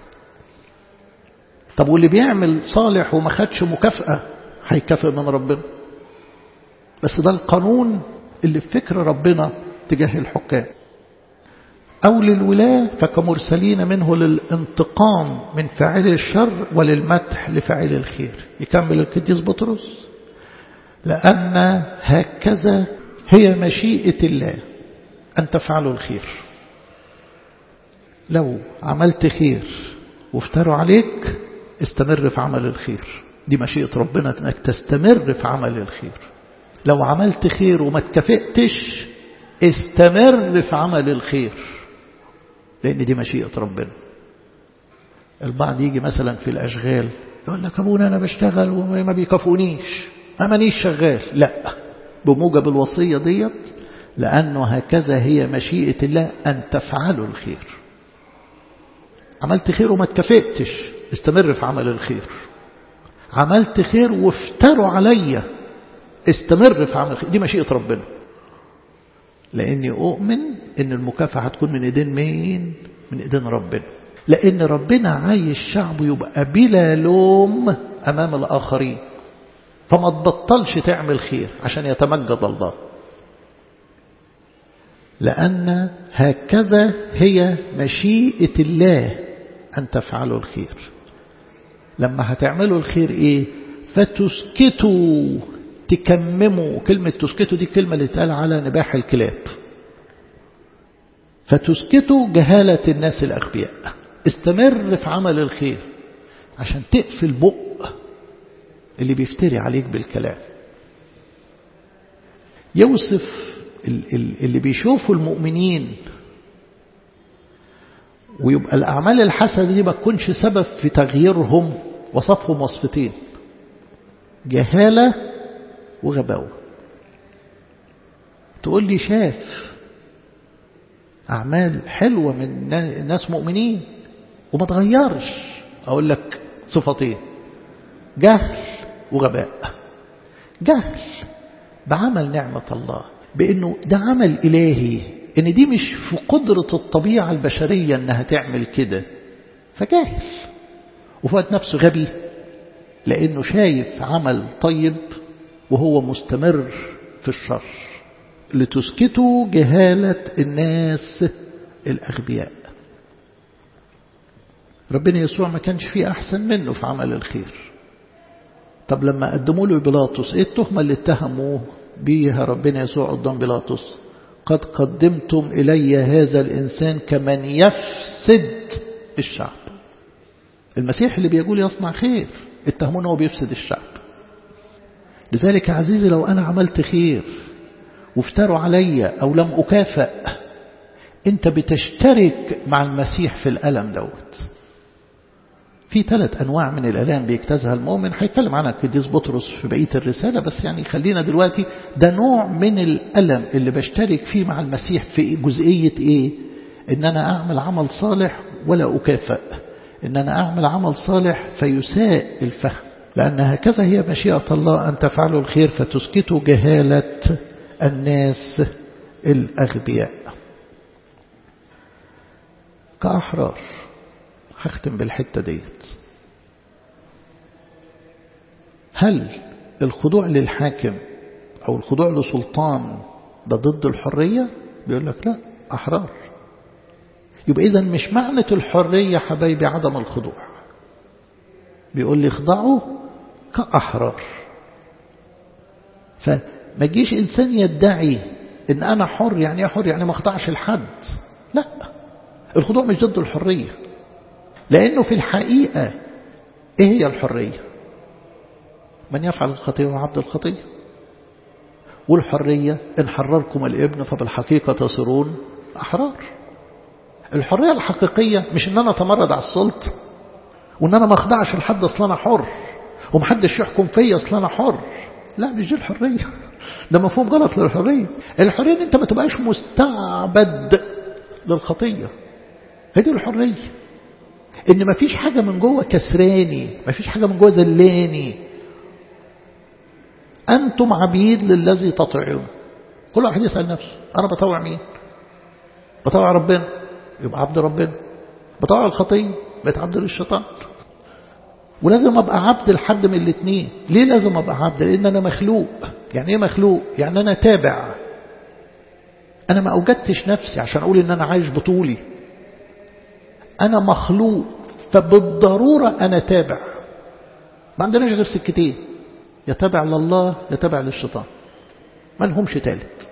طب واللي بيعمل صالح وما خدش مكافأة هيكافئ من ربنا. بس ده القانون اللي في فكر ربنا تجاه الحكام. أو للولاة فكمرسلين منه للانتقام من فاعل الشر وللمدح لفاعل الخير. يكمل القديس بطرس لأن هكذا هي مشيئة الله أن تفعلوا الخير. لو عملت خير وافتروا عليك استمر في عمل الخير، دي مشيئة ربنا أنك تستمر في عمل الخير. لو عملت خير وما تكافئتش استمر في عمل الخير، لأن دي مشيئة ربنا. البعض يجي مثلا في الأشغال يقول لك أبونا أنا بشتغل وما بيكافئونيش، أمانيش شغال. لا، بموجب الوصية ديت لأنه هكذا هي مشيئة الله أن تفعلوا الخير. عملت خير وما تكافئتش استمر في عمل الخير. عملت خير وافتروا عليا استمر في عمل الخير، دي مشيئة ربنا. لأني أؤمن أن المكافأة هتكون من إيدين مين؟ من إيدين ربنا. لأن ربنا عايز شعبه يبقى بلا لوم أمام الآخرين، فما تبطلش تعمل خير عشان يتمجد الله. لأن هكذا هي مشيئة الله أن تفعلوا الخير. لما هتعملوا الخير إيه؟ فتسكتوا، تكمموا. كلمة تسكتوا دي كلمة اللي تقال على نباح الكلاب. فتسكتوا جهالة الناس الأغبياء. استمر في عمل الخير عشان تقفل بق اللي بيفتري عليك بالكلام. يوصف اللي بيشوفوا المؤمنين ويبقى الأعمال الحسنة دي ما تكونش سبب في تغييرهم، وصفهم وصفتين: جهالة وغباوة. تقول لي شاف أعمال حلوة من ناس مؤمنين وما تغيرش، أقول لك صفتين: جهل وغباء. جهل بعمل نعمة الله، بأنه ده عمل إلهي، إن دي مش في قدرة الطبيعة البشرية أنها تعمل كده، فجاهل. وفوات نفسه غبي لأنه شايف عمل طيب وهو مستمر في الشر. لتسكتوا جهالة الناس الأغبياء. ربنا يسوع ما كانش فيه أحسن منه في عمل الخير. طب لما قدموا له بيلاطس، ايه التهمة اللي اتهموه بيها ربنا يسوع قدام بيلاطس؟ قد قدمتم إلي هذا الإنسان كمن يفسد الشعب. المسيح اللي بيقول يصنع خير، اتهمونه هو بيفسد الشعب. لذلك يا عزيزي لو أنا عملت خير وافتروا علي أو لم أكافئ، أنت بتشترك مع المسيح في الألم دوت. في ثلاث أنواع من الألام بيجتازها المؤمن، هيتكلم عنها القديس بطرس في بقية الرسالة، بس يعني خلينا دلوقتي ده نوع من الألم اللي بشترك فيه مع المسيح في جزئية إيه؟ إن أنا أعمل عمل صالح ولا أكافئ، إن أنا أعمل عمل صالح فيساء الفهم. لأن هكذا هي مشيئة الله أن تفعلوا الخير فتسكتوا جهالة الناس الأغبياء. كأحرار، هختم بالحتة ديت. هل الخضوع للحاكم أو الخضوع لسلطان ده ضد الحرية؟ بيقول لك لا، أحرار. يبقى إذن مش معنى الحرية حبايبي عدم الخضوع. بيقول لي اخضعوا كأحرار. فما جيش إنسان يدعي إن أنا حر، يعني حر يعني ما اخضعش لحد. لا، الخضوع مش ضد الحرية، لأنه في الحقيقة إيه هي الحرية؟ من يفعل الخطية هو عبد الخطية. والحرية إن حرركم الابن فبالحقيقة تصيرون أحرار. الحرية الحقيقية مش إن أنا أتمرد على السلطة وإن أنا ما أخضعش لحد أصلا أنا حر ومحدش يحكم فيا أصلا أنا حر. لا، مش دي الحرية، ده مفهوم غلط للحرية. الحرية إن أنت ما تبقاش مستعبد للخطية، هذه الحرية. إن ما فيش حاجة من جوه كسراني، ما فيش حاجة من جوه زلاني. أنتم عبيد للذي تطيعون. كل واحد يسأل نفسه، أنا بطوع مين؟ بطوع ربنا يبقى عبد ربنا، بطوع الخطية بقيت عبد للشيطان. ولازم أبقى عبد لحد من الاثنين. ليه لازم أبقى عبد؟ لأن أنا مخلوق. يعني إيه مخلوق؟ يعني أنا تابع. أنا ما أوجدتش نفسي عشان أقول إن أنا عايش بطولي. أنا مخلوق، فبالضرورة أنا تابع. ما عندناش غير سكتين، يتابع لله يتابع للشيطان، ما لهمش ثالث.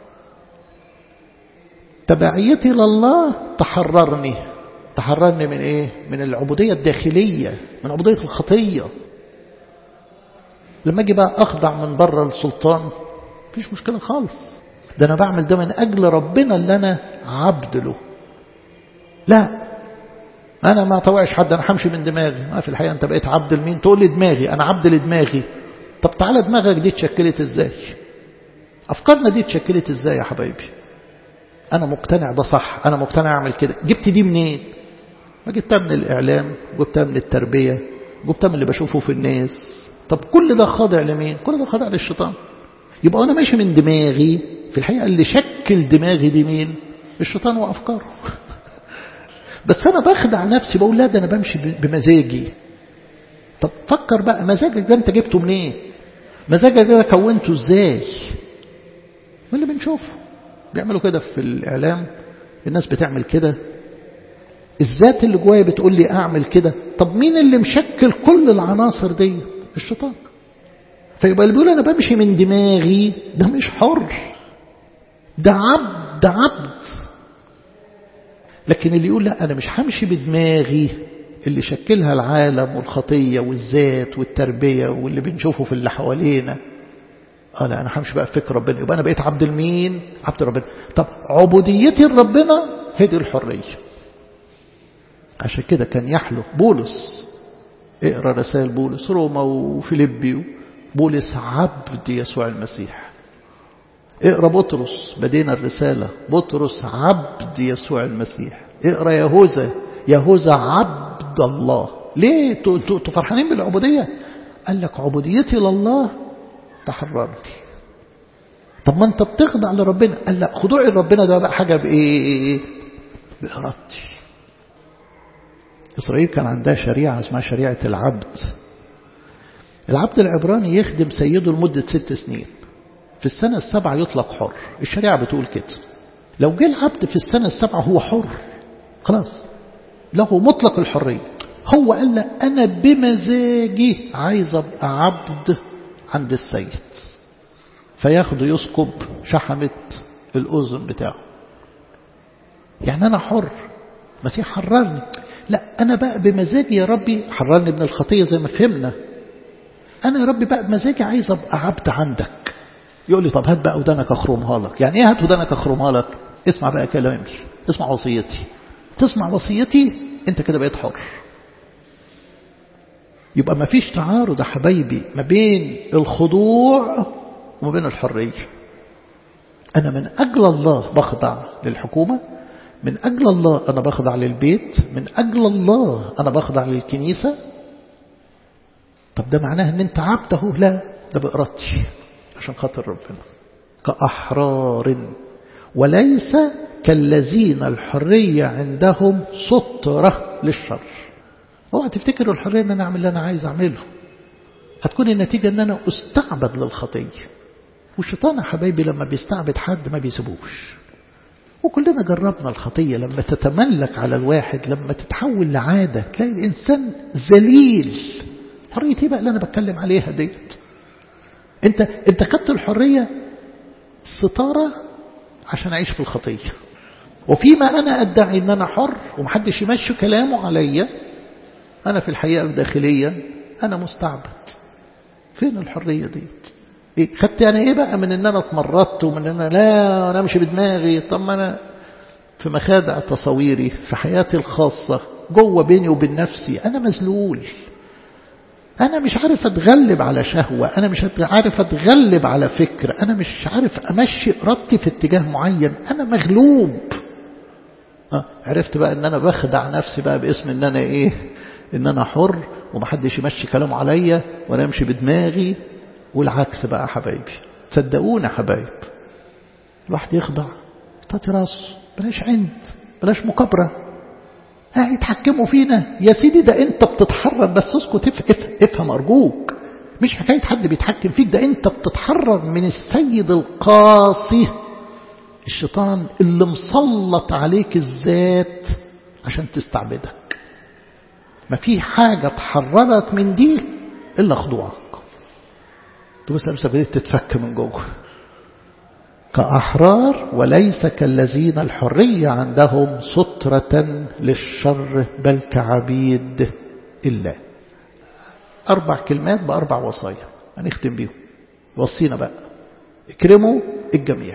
تبعيتي لله تحررني. تحررني من إيه؟ من العبودية الداخلية، من عبودية الخطية. لما أجي بقى أخضع من بره السلطان مفيش مشكلة خالص. ده أنا بعمل ده من أجل ربنا اللي أنا عبد له. لا، أنا ما أطوعش حد، أنا همشي من دماغي. ما في الحقيقة أنت بقيت عبد لمين؟ تقول لي دماغي، أنا عبد لدماغي. طب تعالى دماغك دي اتشكلت إزاي؟ أفكارنا دي اتشكلت إزاي يا حبايبي؟ أنا مقتنع ده صح، أنا مقتنع أعمل كده. جبت دي منين؟ ما جبتها من الإعلام، جبتها من التربية، جبتها من اللي بشوفه في الناس. طب كل ده خاضع لمين؟ كل ده خاضع للشيطان. يبقى أنا ماشي من دماغي. في الحقيقة اللي شكل دماغي دي مين؟ الشيطان وأفكاره. بس أنا بخدع نفسي، بقول لا ده أنا بمشي بمزاجي. طب فكر بقى، مزاجك ده أنت جبته منين؟ مزاجك ده كونته إزاي؟ من اللي بنشوفه بيعملوا كده في الإعلام، الناس بتعمل كده، الذات اللي جوايا بتقول لي أعمل كده. طب مين اللي مشكل كل العناصر دي؟ الشيطان. فيبقى اللي بيقول أنا بمشي من دماغي ده مش حر، ده عبد، ده عبد. لكن اللي يقول لا أنا مش همشي بدماغي اللي شكلها العالم والخطية والذات والتربية واللي بنشوفه في اللي حوالينا، آه لا أنا همشي بقى فكر ربنا، يبقى أنا بقيت عبد المين؟ عبد ربنا. طب عبوديتي لربنا هذه الحرية. عشان كده كان يحلف بولس، اقرأ رسائل بولس، روما وفيليبي، بولس عبد يسوع المسيح. اقرأ بطرس، بدينا الرسالة، بطرس عبد يسوع المسيح. اقرأ يهوذا، يهوذا عبد الله. ليه انتوا فرحانين بالعبودية؟ قال لك عبوديتي لله تحررني. طب ما انت بتخضع لربنا. قال لا، خضوعي لربنا ده بقى حاجة بايه؟ بإرادتي. إسرائيل كان عندها شريعة اسمها شريعة العبد. العبد العبراني يخدم سيده لمدة ست سنين، في السنة السبعة يطلق حر. الشريعة بتقول كده. لو جه العبد في السنة السبعة هو حر خلاص، له مطلق الحرية. هو قال لا أنا بمزاجي عايز أبقى عبد عند السيد، فياخده يسكب شحمة الأذن بتاعه. يعني أنا حر، مسيح حررني. لا أنا بقى بمزاجي يا ربي حررني من الخطية زي ما فهمنا. أنا يا ربي بقى بمزاجي عايز أبقى عبد عندك. يقول لي طب هات بقى ودانك أخرمها لك. يعني إيه هات ودانك أخرمها لك؟ اسمع بقى كلامي، اسمع وصيتي. تسمع وصيتي أنت كده بقيت حر. يبقى ما فيش تعارض يا حبايبي ما بين الخضوع وما بين الحرية. أنا من أجل الله بخضع للحكومة، من أجل الله أنا بخضع للبيت، من أجل الله أنا بخضع للكنيسة. طب ده معناه أن أنت عبده؟ لا، ده بإرادتي عشان خاطر ربنا، كأحرار، وليس كالذين الحرية عندهم سترة للشر. اوعى تفتكروا الحرية أن أنا أعمل اللي أنا عايز أعمله، هتكون النتيجة أن أنا أستعبد للخطية. والشيطان يا حبايبي لما بيستعبد حد ما بيسيبوش. وكلنا جربنا الخطية لما تتملك على الواحد، لما تتحول لعادة تلاقي الإنسان ذليل. حرية ايه بقى اللي أنا بتكلم عليها ديت؟ أنت أنت خدت الحرية ستارة عشان أعيش في الخطية، وفيما أنا أدعي أن أنا حر ومحدش يمشي كلامه عليا، أنا في الحقيقة داخليا أنا مستعبد. فين الحرية ديت؟ إيه خدت يعني إيه بقى من إن أنا اتمردت ومن إن أنا لا أنا مش بدماغي؟ طب ما أنا في مخادع تصويري في حياتي الخاصة جوه بيني وبين نفسي أنا مذلول، أنا مش عارف أتغلب على شهوة، أنا مش عارف أتغلب على فكر، أنا مش عارف أمشي إرادتي في اتجاه معين، أنا مغلوب. أه عرفت بقى إن أنا بخدع نفسي بقى باسم إن أنا إيه، إن أنا حر ومحدش يمشي كلامه عليا وأنا أمشي بدماغي. والعكس بقى حبايبي، تصدقونا حبايب، الواحد يخضع يطاطي راسه، بلاش عند، بلاش مكابرة. ها يتحكموا فينا يا سيدي، ده انت بتتحرر بس اسكت، افهم افهم ارجوك، مش حكاية حد بيتحكم فيك، ده انت بتتحرر من السيد القاسي الشيطان اللي مسلط عليك الذات عشان تستعبدك. ما في حاجة تحررك من دي إلا خضوعك. تبص لمسة بديت تتفك من جوه كأحرار، وليس كالذين الحرية عندهم سترة للشر بل كعبيد الله. أربع كلمات بأربع وصايا هنختم بيهم. وصينا بقى اكرموا الجميع،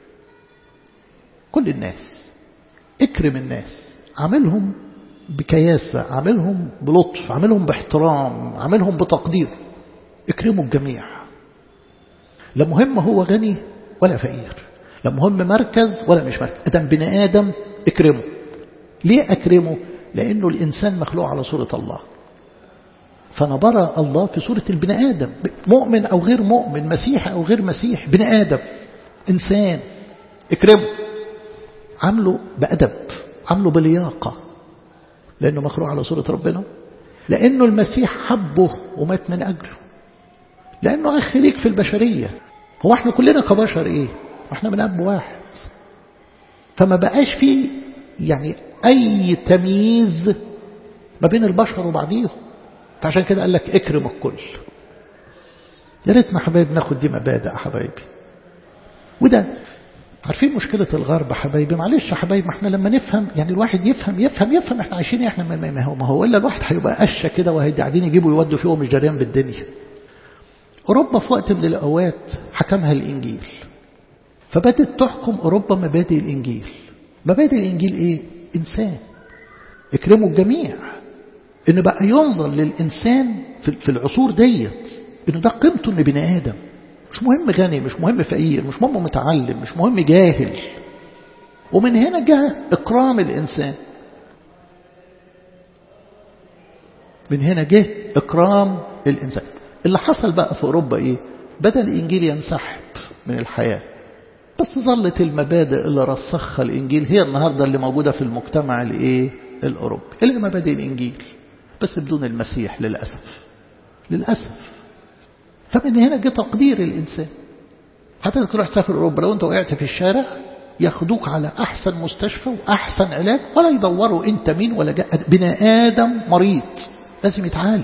كل الناس، اكرم الناس، عاملهم بكياسة، عاملهم بلطف، عاملهم باحترام، عاملهم بتقدير. اكرموا الجميع، لا مهم هو غني ولا فقير، لا مهم مركز ولا مش مركز، ادم بني آدم اكرمه. ليه اكرمه؟ لانه الانسان مخلوق على صورة الله، فنبرأ الله في صورة البني آدم، مؤمن او غير مؤمن، مسيحي او غير مسيحي، بني آدم انسان اكرمه، عامله بأدب، عامله بلياقة، لانه مخلوق على صورة ربنا، لانه المسيح حبه ومات من اجله، لانه اخ ليك في البشرية. هو احنا كلنا كبشر ايه؟ واحنا من اب واحد، فما بقاش فيه يعني اي تمييز ما بين البشر وبعضيهم، فعشان كده قال لك اكرم الكل. يا ريتنا حبايب ناخد دي مبادئ حبايبي. وده عارفين مشكلة الغرب حبايبي، معلش حبايب، ما احنا لما نفهم يعني الواحد يفهم يفهم يفهم احنا عايشين احنا ما هو ما هو الا الواحد هيبقى قشه كده وهيدي قاعدين يجيبوا يودوا فيه ومش جاريان بالدنيا. أوروبا في وقت من الأوقات حكمها الإنجيل، فبدت تحكم أوروبا مبادئ الإنجيل. مبادئ الإنجيل إيه؟ إنسان، اكرموا الجميع. إن بقى ينظر للإنسان في العصور ديت إنه ده قيمته إنه بني آدم، مش مهم غني، مش مهم فقير، مش مهم متعلم، مش مهم جاهل. ومن هنا جاء إكرام الإنسان، من هنا جه إكرام الإنسان. اللي حصل بقى في أوروبا إيه؟ بدأ الإنجيل ينسحب من الحياة، بس ظلت المبادئ اللي رسخها الإنجيل هي النهاردة اللي موجودة في المجتمع الإيه؟ الأوروبي، اللي مبادئ الإنجيل بس بدون المسيح للأسف للأسف. فمن هنا جه تقدير الإنسان. حتى تروح تسافر أوروبا لو أنت وقعت في الشارع ياخدوك على أحسن مستشفى وأحسن علاج، ولا يدوروا أنت مين ولا جاء، بني آدم مريض لازم يتعالج.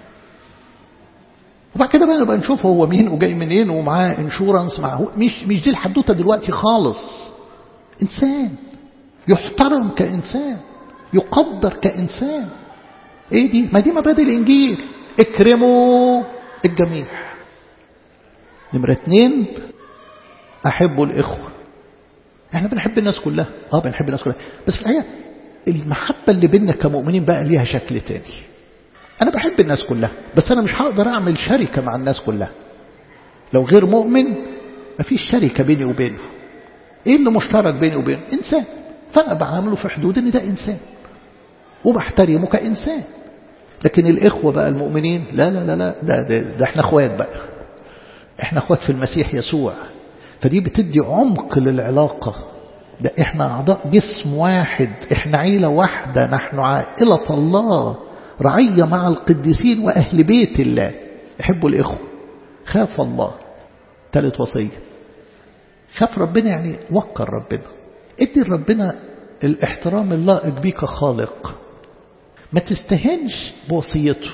وبعد كده بقى نبقى نشوف هو مين وجاي منين ومعاه انشورنس معه، مش مش دي الحدوته دلوقتي خالص. انسان يحترم كانسان، يقدر كانسان. ايه دي؟ ما دي مبادئ الانجيل، اكرموا الجميع. نمرة اتنين، احبوا الاخوه. احنا بنحب الناس كلها، اه بنحب الناس كلها، بس في الحقيقه المحبه اللي بيننا كمؤمنين بقى ليها شكل تاني. أنا بحب الناس كلها، بس أنا مش هقدر أعمل شركة مع الناس كلها. لو غير مؤمن مفيش شركة بيني وبينه. إيه اللي مشترك بيني وبينه؟ إنسان، فأنا بعامله في حدود إن ده إنسان وبحترمه كإنسان. لكن الإخوة بقى المؤمنين لا لا لا لا ده, ده, ده إحنا أخوات بقى، إحنا أخوات في المسيح يسوع. فدي بتدي عمق للعلاقة، ده إحنا أعضاء جسم واحد، إحنا عيلة واحدة، نحن عائلة الله، رعية مع القديسين وأهل بيت الله. يحبوا الإخوة، خاف الله. ثالث وصية، خاف ربنا يعني وقر ربنا، ادي ربنا الاحترام اللائق بيك خالق، ما تستهنش بوصيته،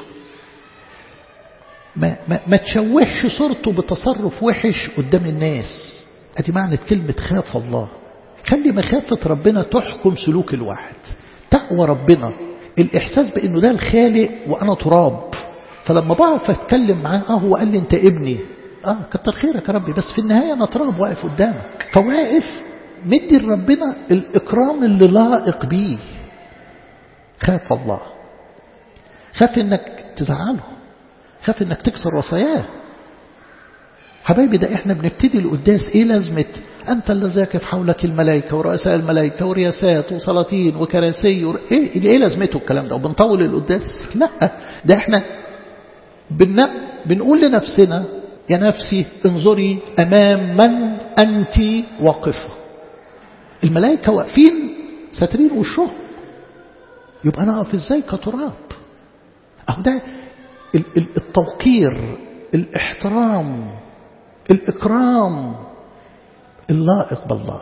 ما, ما, ما تشوهش صورته بتصرف وحش قدام الناس. ادي معنى كلمة خاف الله. خلي مخافة ربنا تحكم سلوك الواحد. تقوى ربنا، الإحساس بأنه ده الخالق وأنا تراب، فلما بقف اتكلم معاه اه هو قال لي انت ابني، اه كتر خيرك يا ربي، بس في النهاية انا تراب واقف قدامك. فواقف مدي لربنا الاكرام اللي لائق بيه. خاف الله، خاف انك تزعله، خاف انك تكسر وصاياه. حبايبي ده احنا بنبتدي القداس ايه لازمة انت الذي يقف حولك الملائكة ورؤساء الملائكة ورياسات وسلاطين وكراسي ور... ايه ايه لازمته الكلام ده؟ وبنطول القداس؟ لا، ده احنا بن... بنقول لنفسنا يا نفسي انظري امام من انت واقفة. الملائكة واقفين ساترين وشهم، يبقى انا اقف ازاي كتراب؟ اهو ده التوقير، الاحترام، الإكرام اللائق بالله.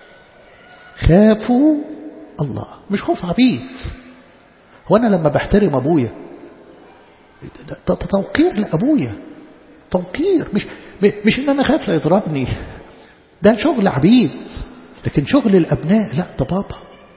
خافوا الله، مش خوف عبيد. هو أنا لما بحترم أبويا ده توقير لأبويا، توقير، مش مش إن أنا خاف لا يضربني، ده شغل عبيد. لكن شغل الأبناء لا، ده بابا.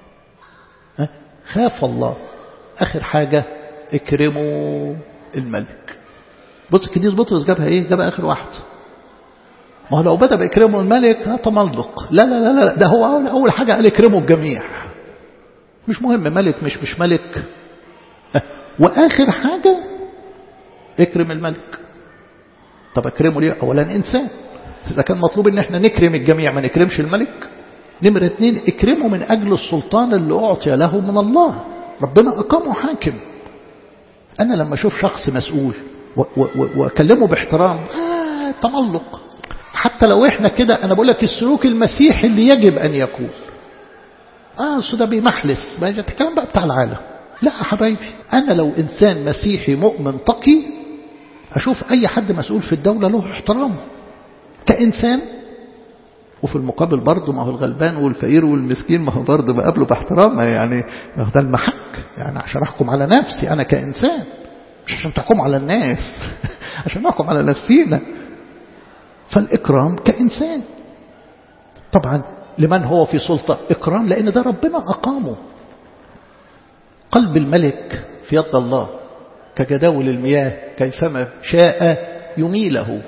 خاف الله. آخر حاجة اكرموا الملك. بص القديس بطرس جابها ايه؟ جابها آخر واحد. ما هو لو بدأ بإكرامه الملك هتملق، لا لا لا لا، ده هو أول حاجة قال اكرموا الجميع. مش مهم ملك مش مش ملك، وآخر حاجة اكرم الملك. طب اكرمه ليه؟ أولا إنسان، إذا كان مطلوب إن احنا نكرم الجميع ما نكرمش الملك. نمرة اتنين اكرمه من أجل السلطان اللي أعطي له من الله، ربنا أقامه حاكم. أنا لما أشوف شخص مسؤول وأكلمه باحترام آه تملق. حتى لو احنا كده، انا بقول لك السلوك المسيحي اللي يجب ان يكون. اه اصل ده بيمحلس، ما الكلام بقى بتاع العالم. لا يا حبايبي، انا لو انسان مسيحي مؤمن تقي اشوف اي حد مسؤول في الدولة له احترامه كإنسان، وفي المقابل برضه ما هو الغلبان والفقير والمسكين ما هو برضه بقابله باحترام. يعني ده المحك، يعني عشان احكم على نفسي انا كإنسان، مش عشان تحكم على الناس عشان نحكم على نفسينا. فالإكرام كإنسان طبعا لمن هو في سلطة إكرام، لأن ده ربنا أقامه. قلب الملك في يد الله كجداول المياه كيفما شاء يميله.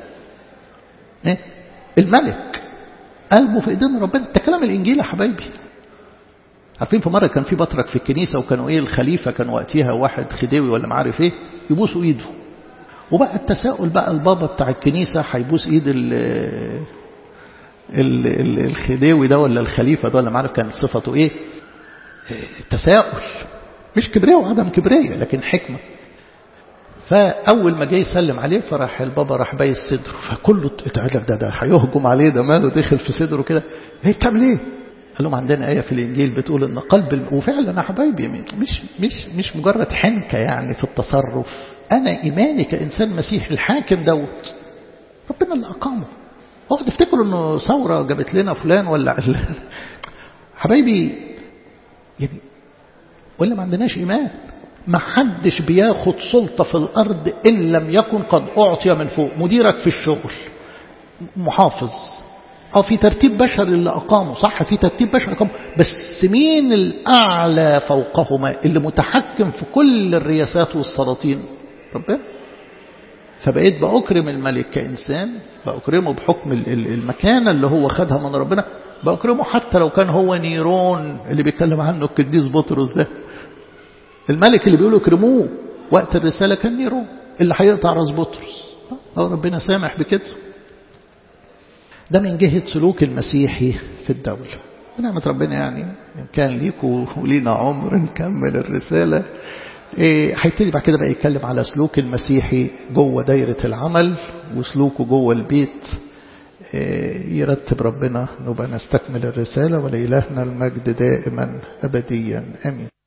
الملك قلبه في إيدين ربنا. ده كلام الإنجيل يا حبايبي. عارفين في مرة كان في بطرك في الكنيسة، وكانوا إيه الخليفة كان وقتها واحد خديوي ولا ما عارف إيه يبوسوا إيده. وبقى التساؤل بقى البابا بتاع الكنيسة هيبوس ايد ال ال الخديوي ده ولا الخليفة ده ولا ما عارف كان صفته ايه. التساؤل مش كبرية وعدم كبرية لكن حكمة. فأول ما جاي يسلم عليه فراح البابا راح بايس صدره، فكله اتعلق ده ده هيهجم عليه، ده ماله دخل في صدره كده. ايه بتعمل ايه؟ قال لهم عندنا آية في الإنجيل بتقول إن قلب الم... وفعلا يا حبايبي مش مش مش مجرد حنكة يعني في التصرف. أنا إيماني كإنسان مسيحي الحاكم دوت ربنا اللي أقامه. واحد افتكروا إنه ثورة جابت لنا فلان ولا حبايبي يعني، ولا ما عندناش إيمان. ما حدش بياخد سلطة في الأرض إن لم يكن قد أعطي من فوق. مديرك في الشغل محافظ، اه في ترتيب بشري اللي أقامه صح، في ترتيب بشري أقامه، بس مين الأعلى فوقهما اللي متحكم في كل الرياسات والسلاطين؟ ربنا. فبقيت بأكرم الملك كإنسان، بأكرمه بحكم المكانة اللي هو خدها من ربنا، بأكرمه حتى لو كان هو نيرون اللي بيتكلم عنه القديس بطرس ده. الملك اللي بيقولوا اكرموه وقت الرسالة كان نيرون اللي هيقطع راس بطرس. أو ربنا سامح بكده. ده من جهة سلوك المسيحي في الدولة. بنعمة ربنا يعني إن كان ليكوا ولينا عمر نكمل الرسالة. إيه هيبتدي بعد كده بقى يتكلم على سلوك المسيحي جوه دايرة العمل وسلوكه جوه البيت. إيه يرتب ربنا نبقى نستكمل الرسالة. ولإلهنا المجد دائما أبديا آمين.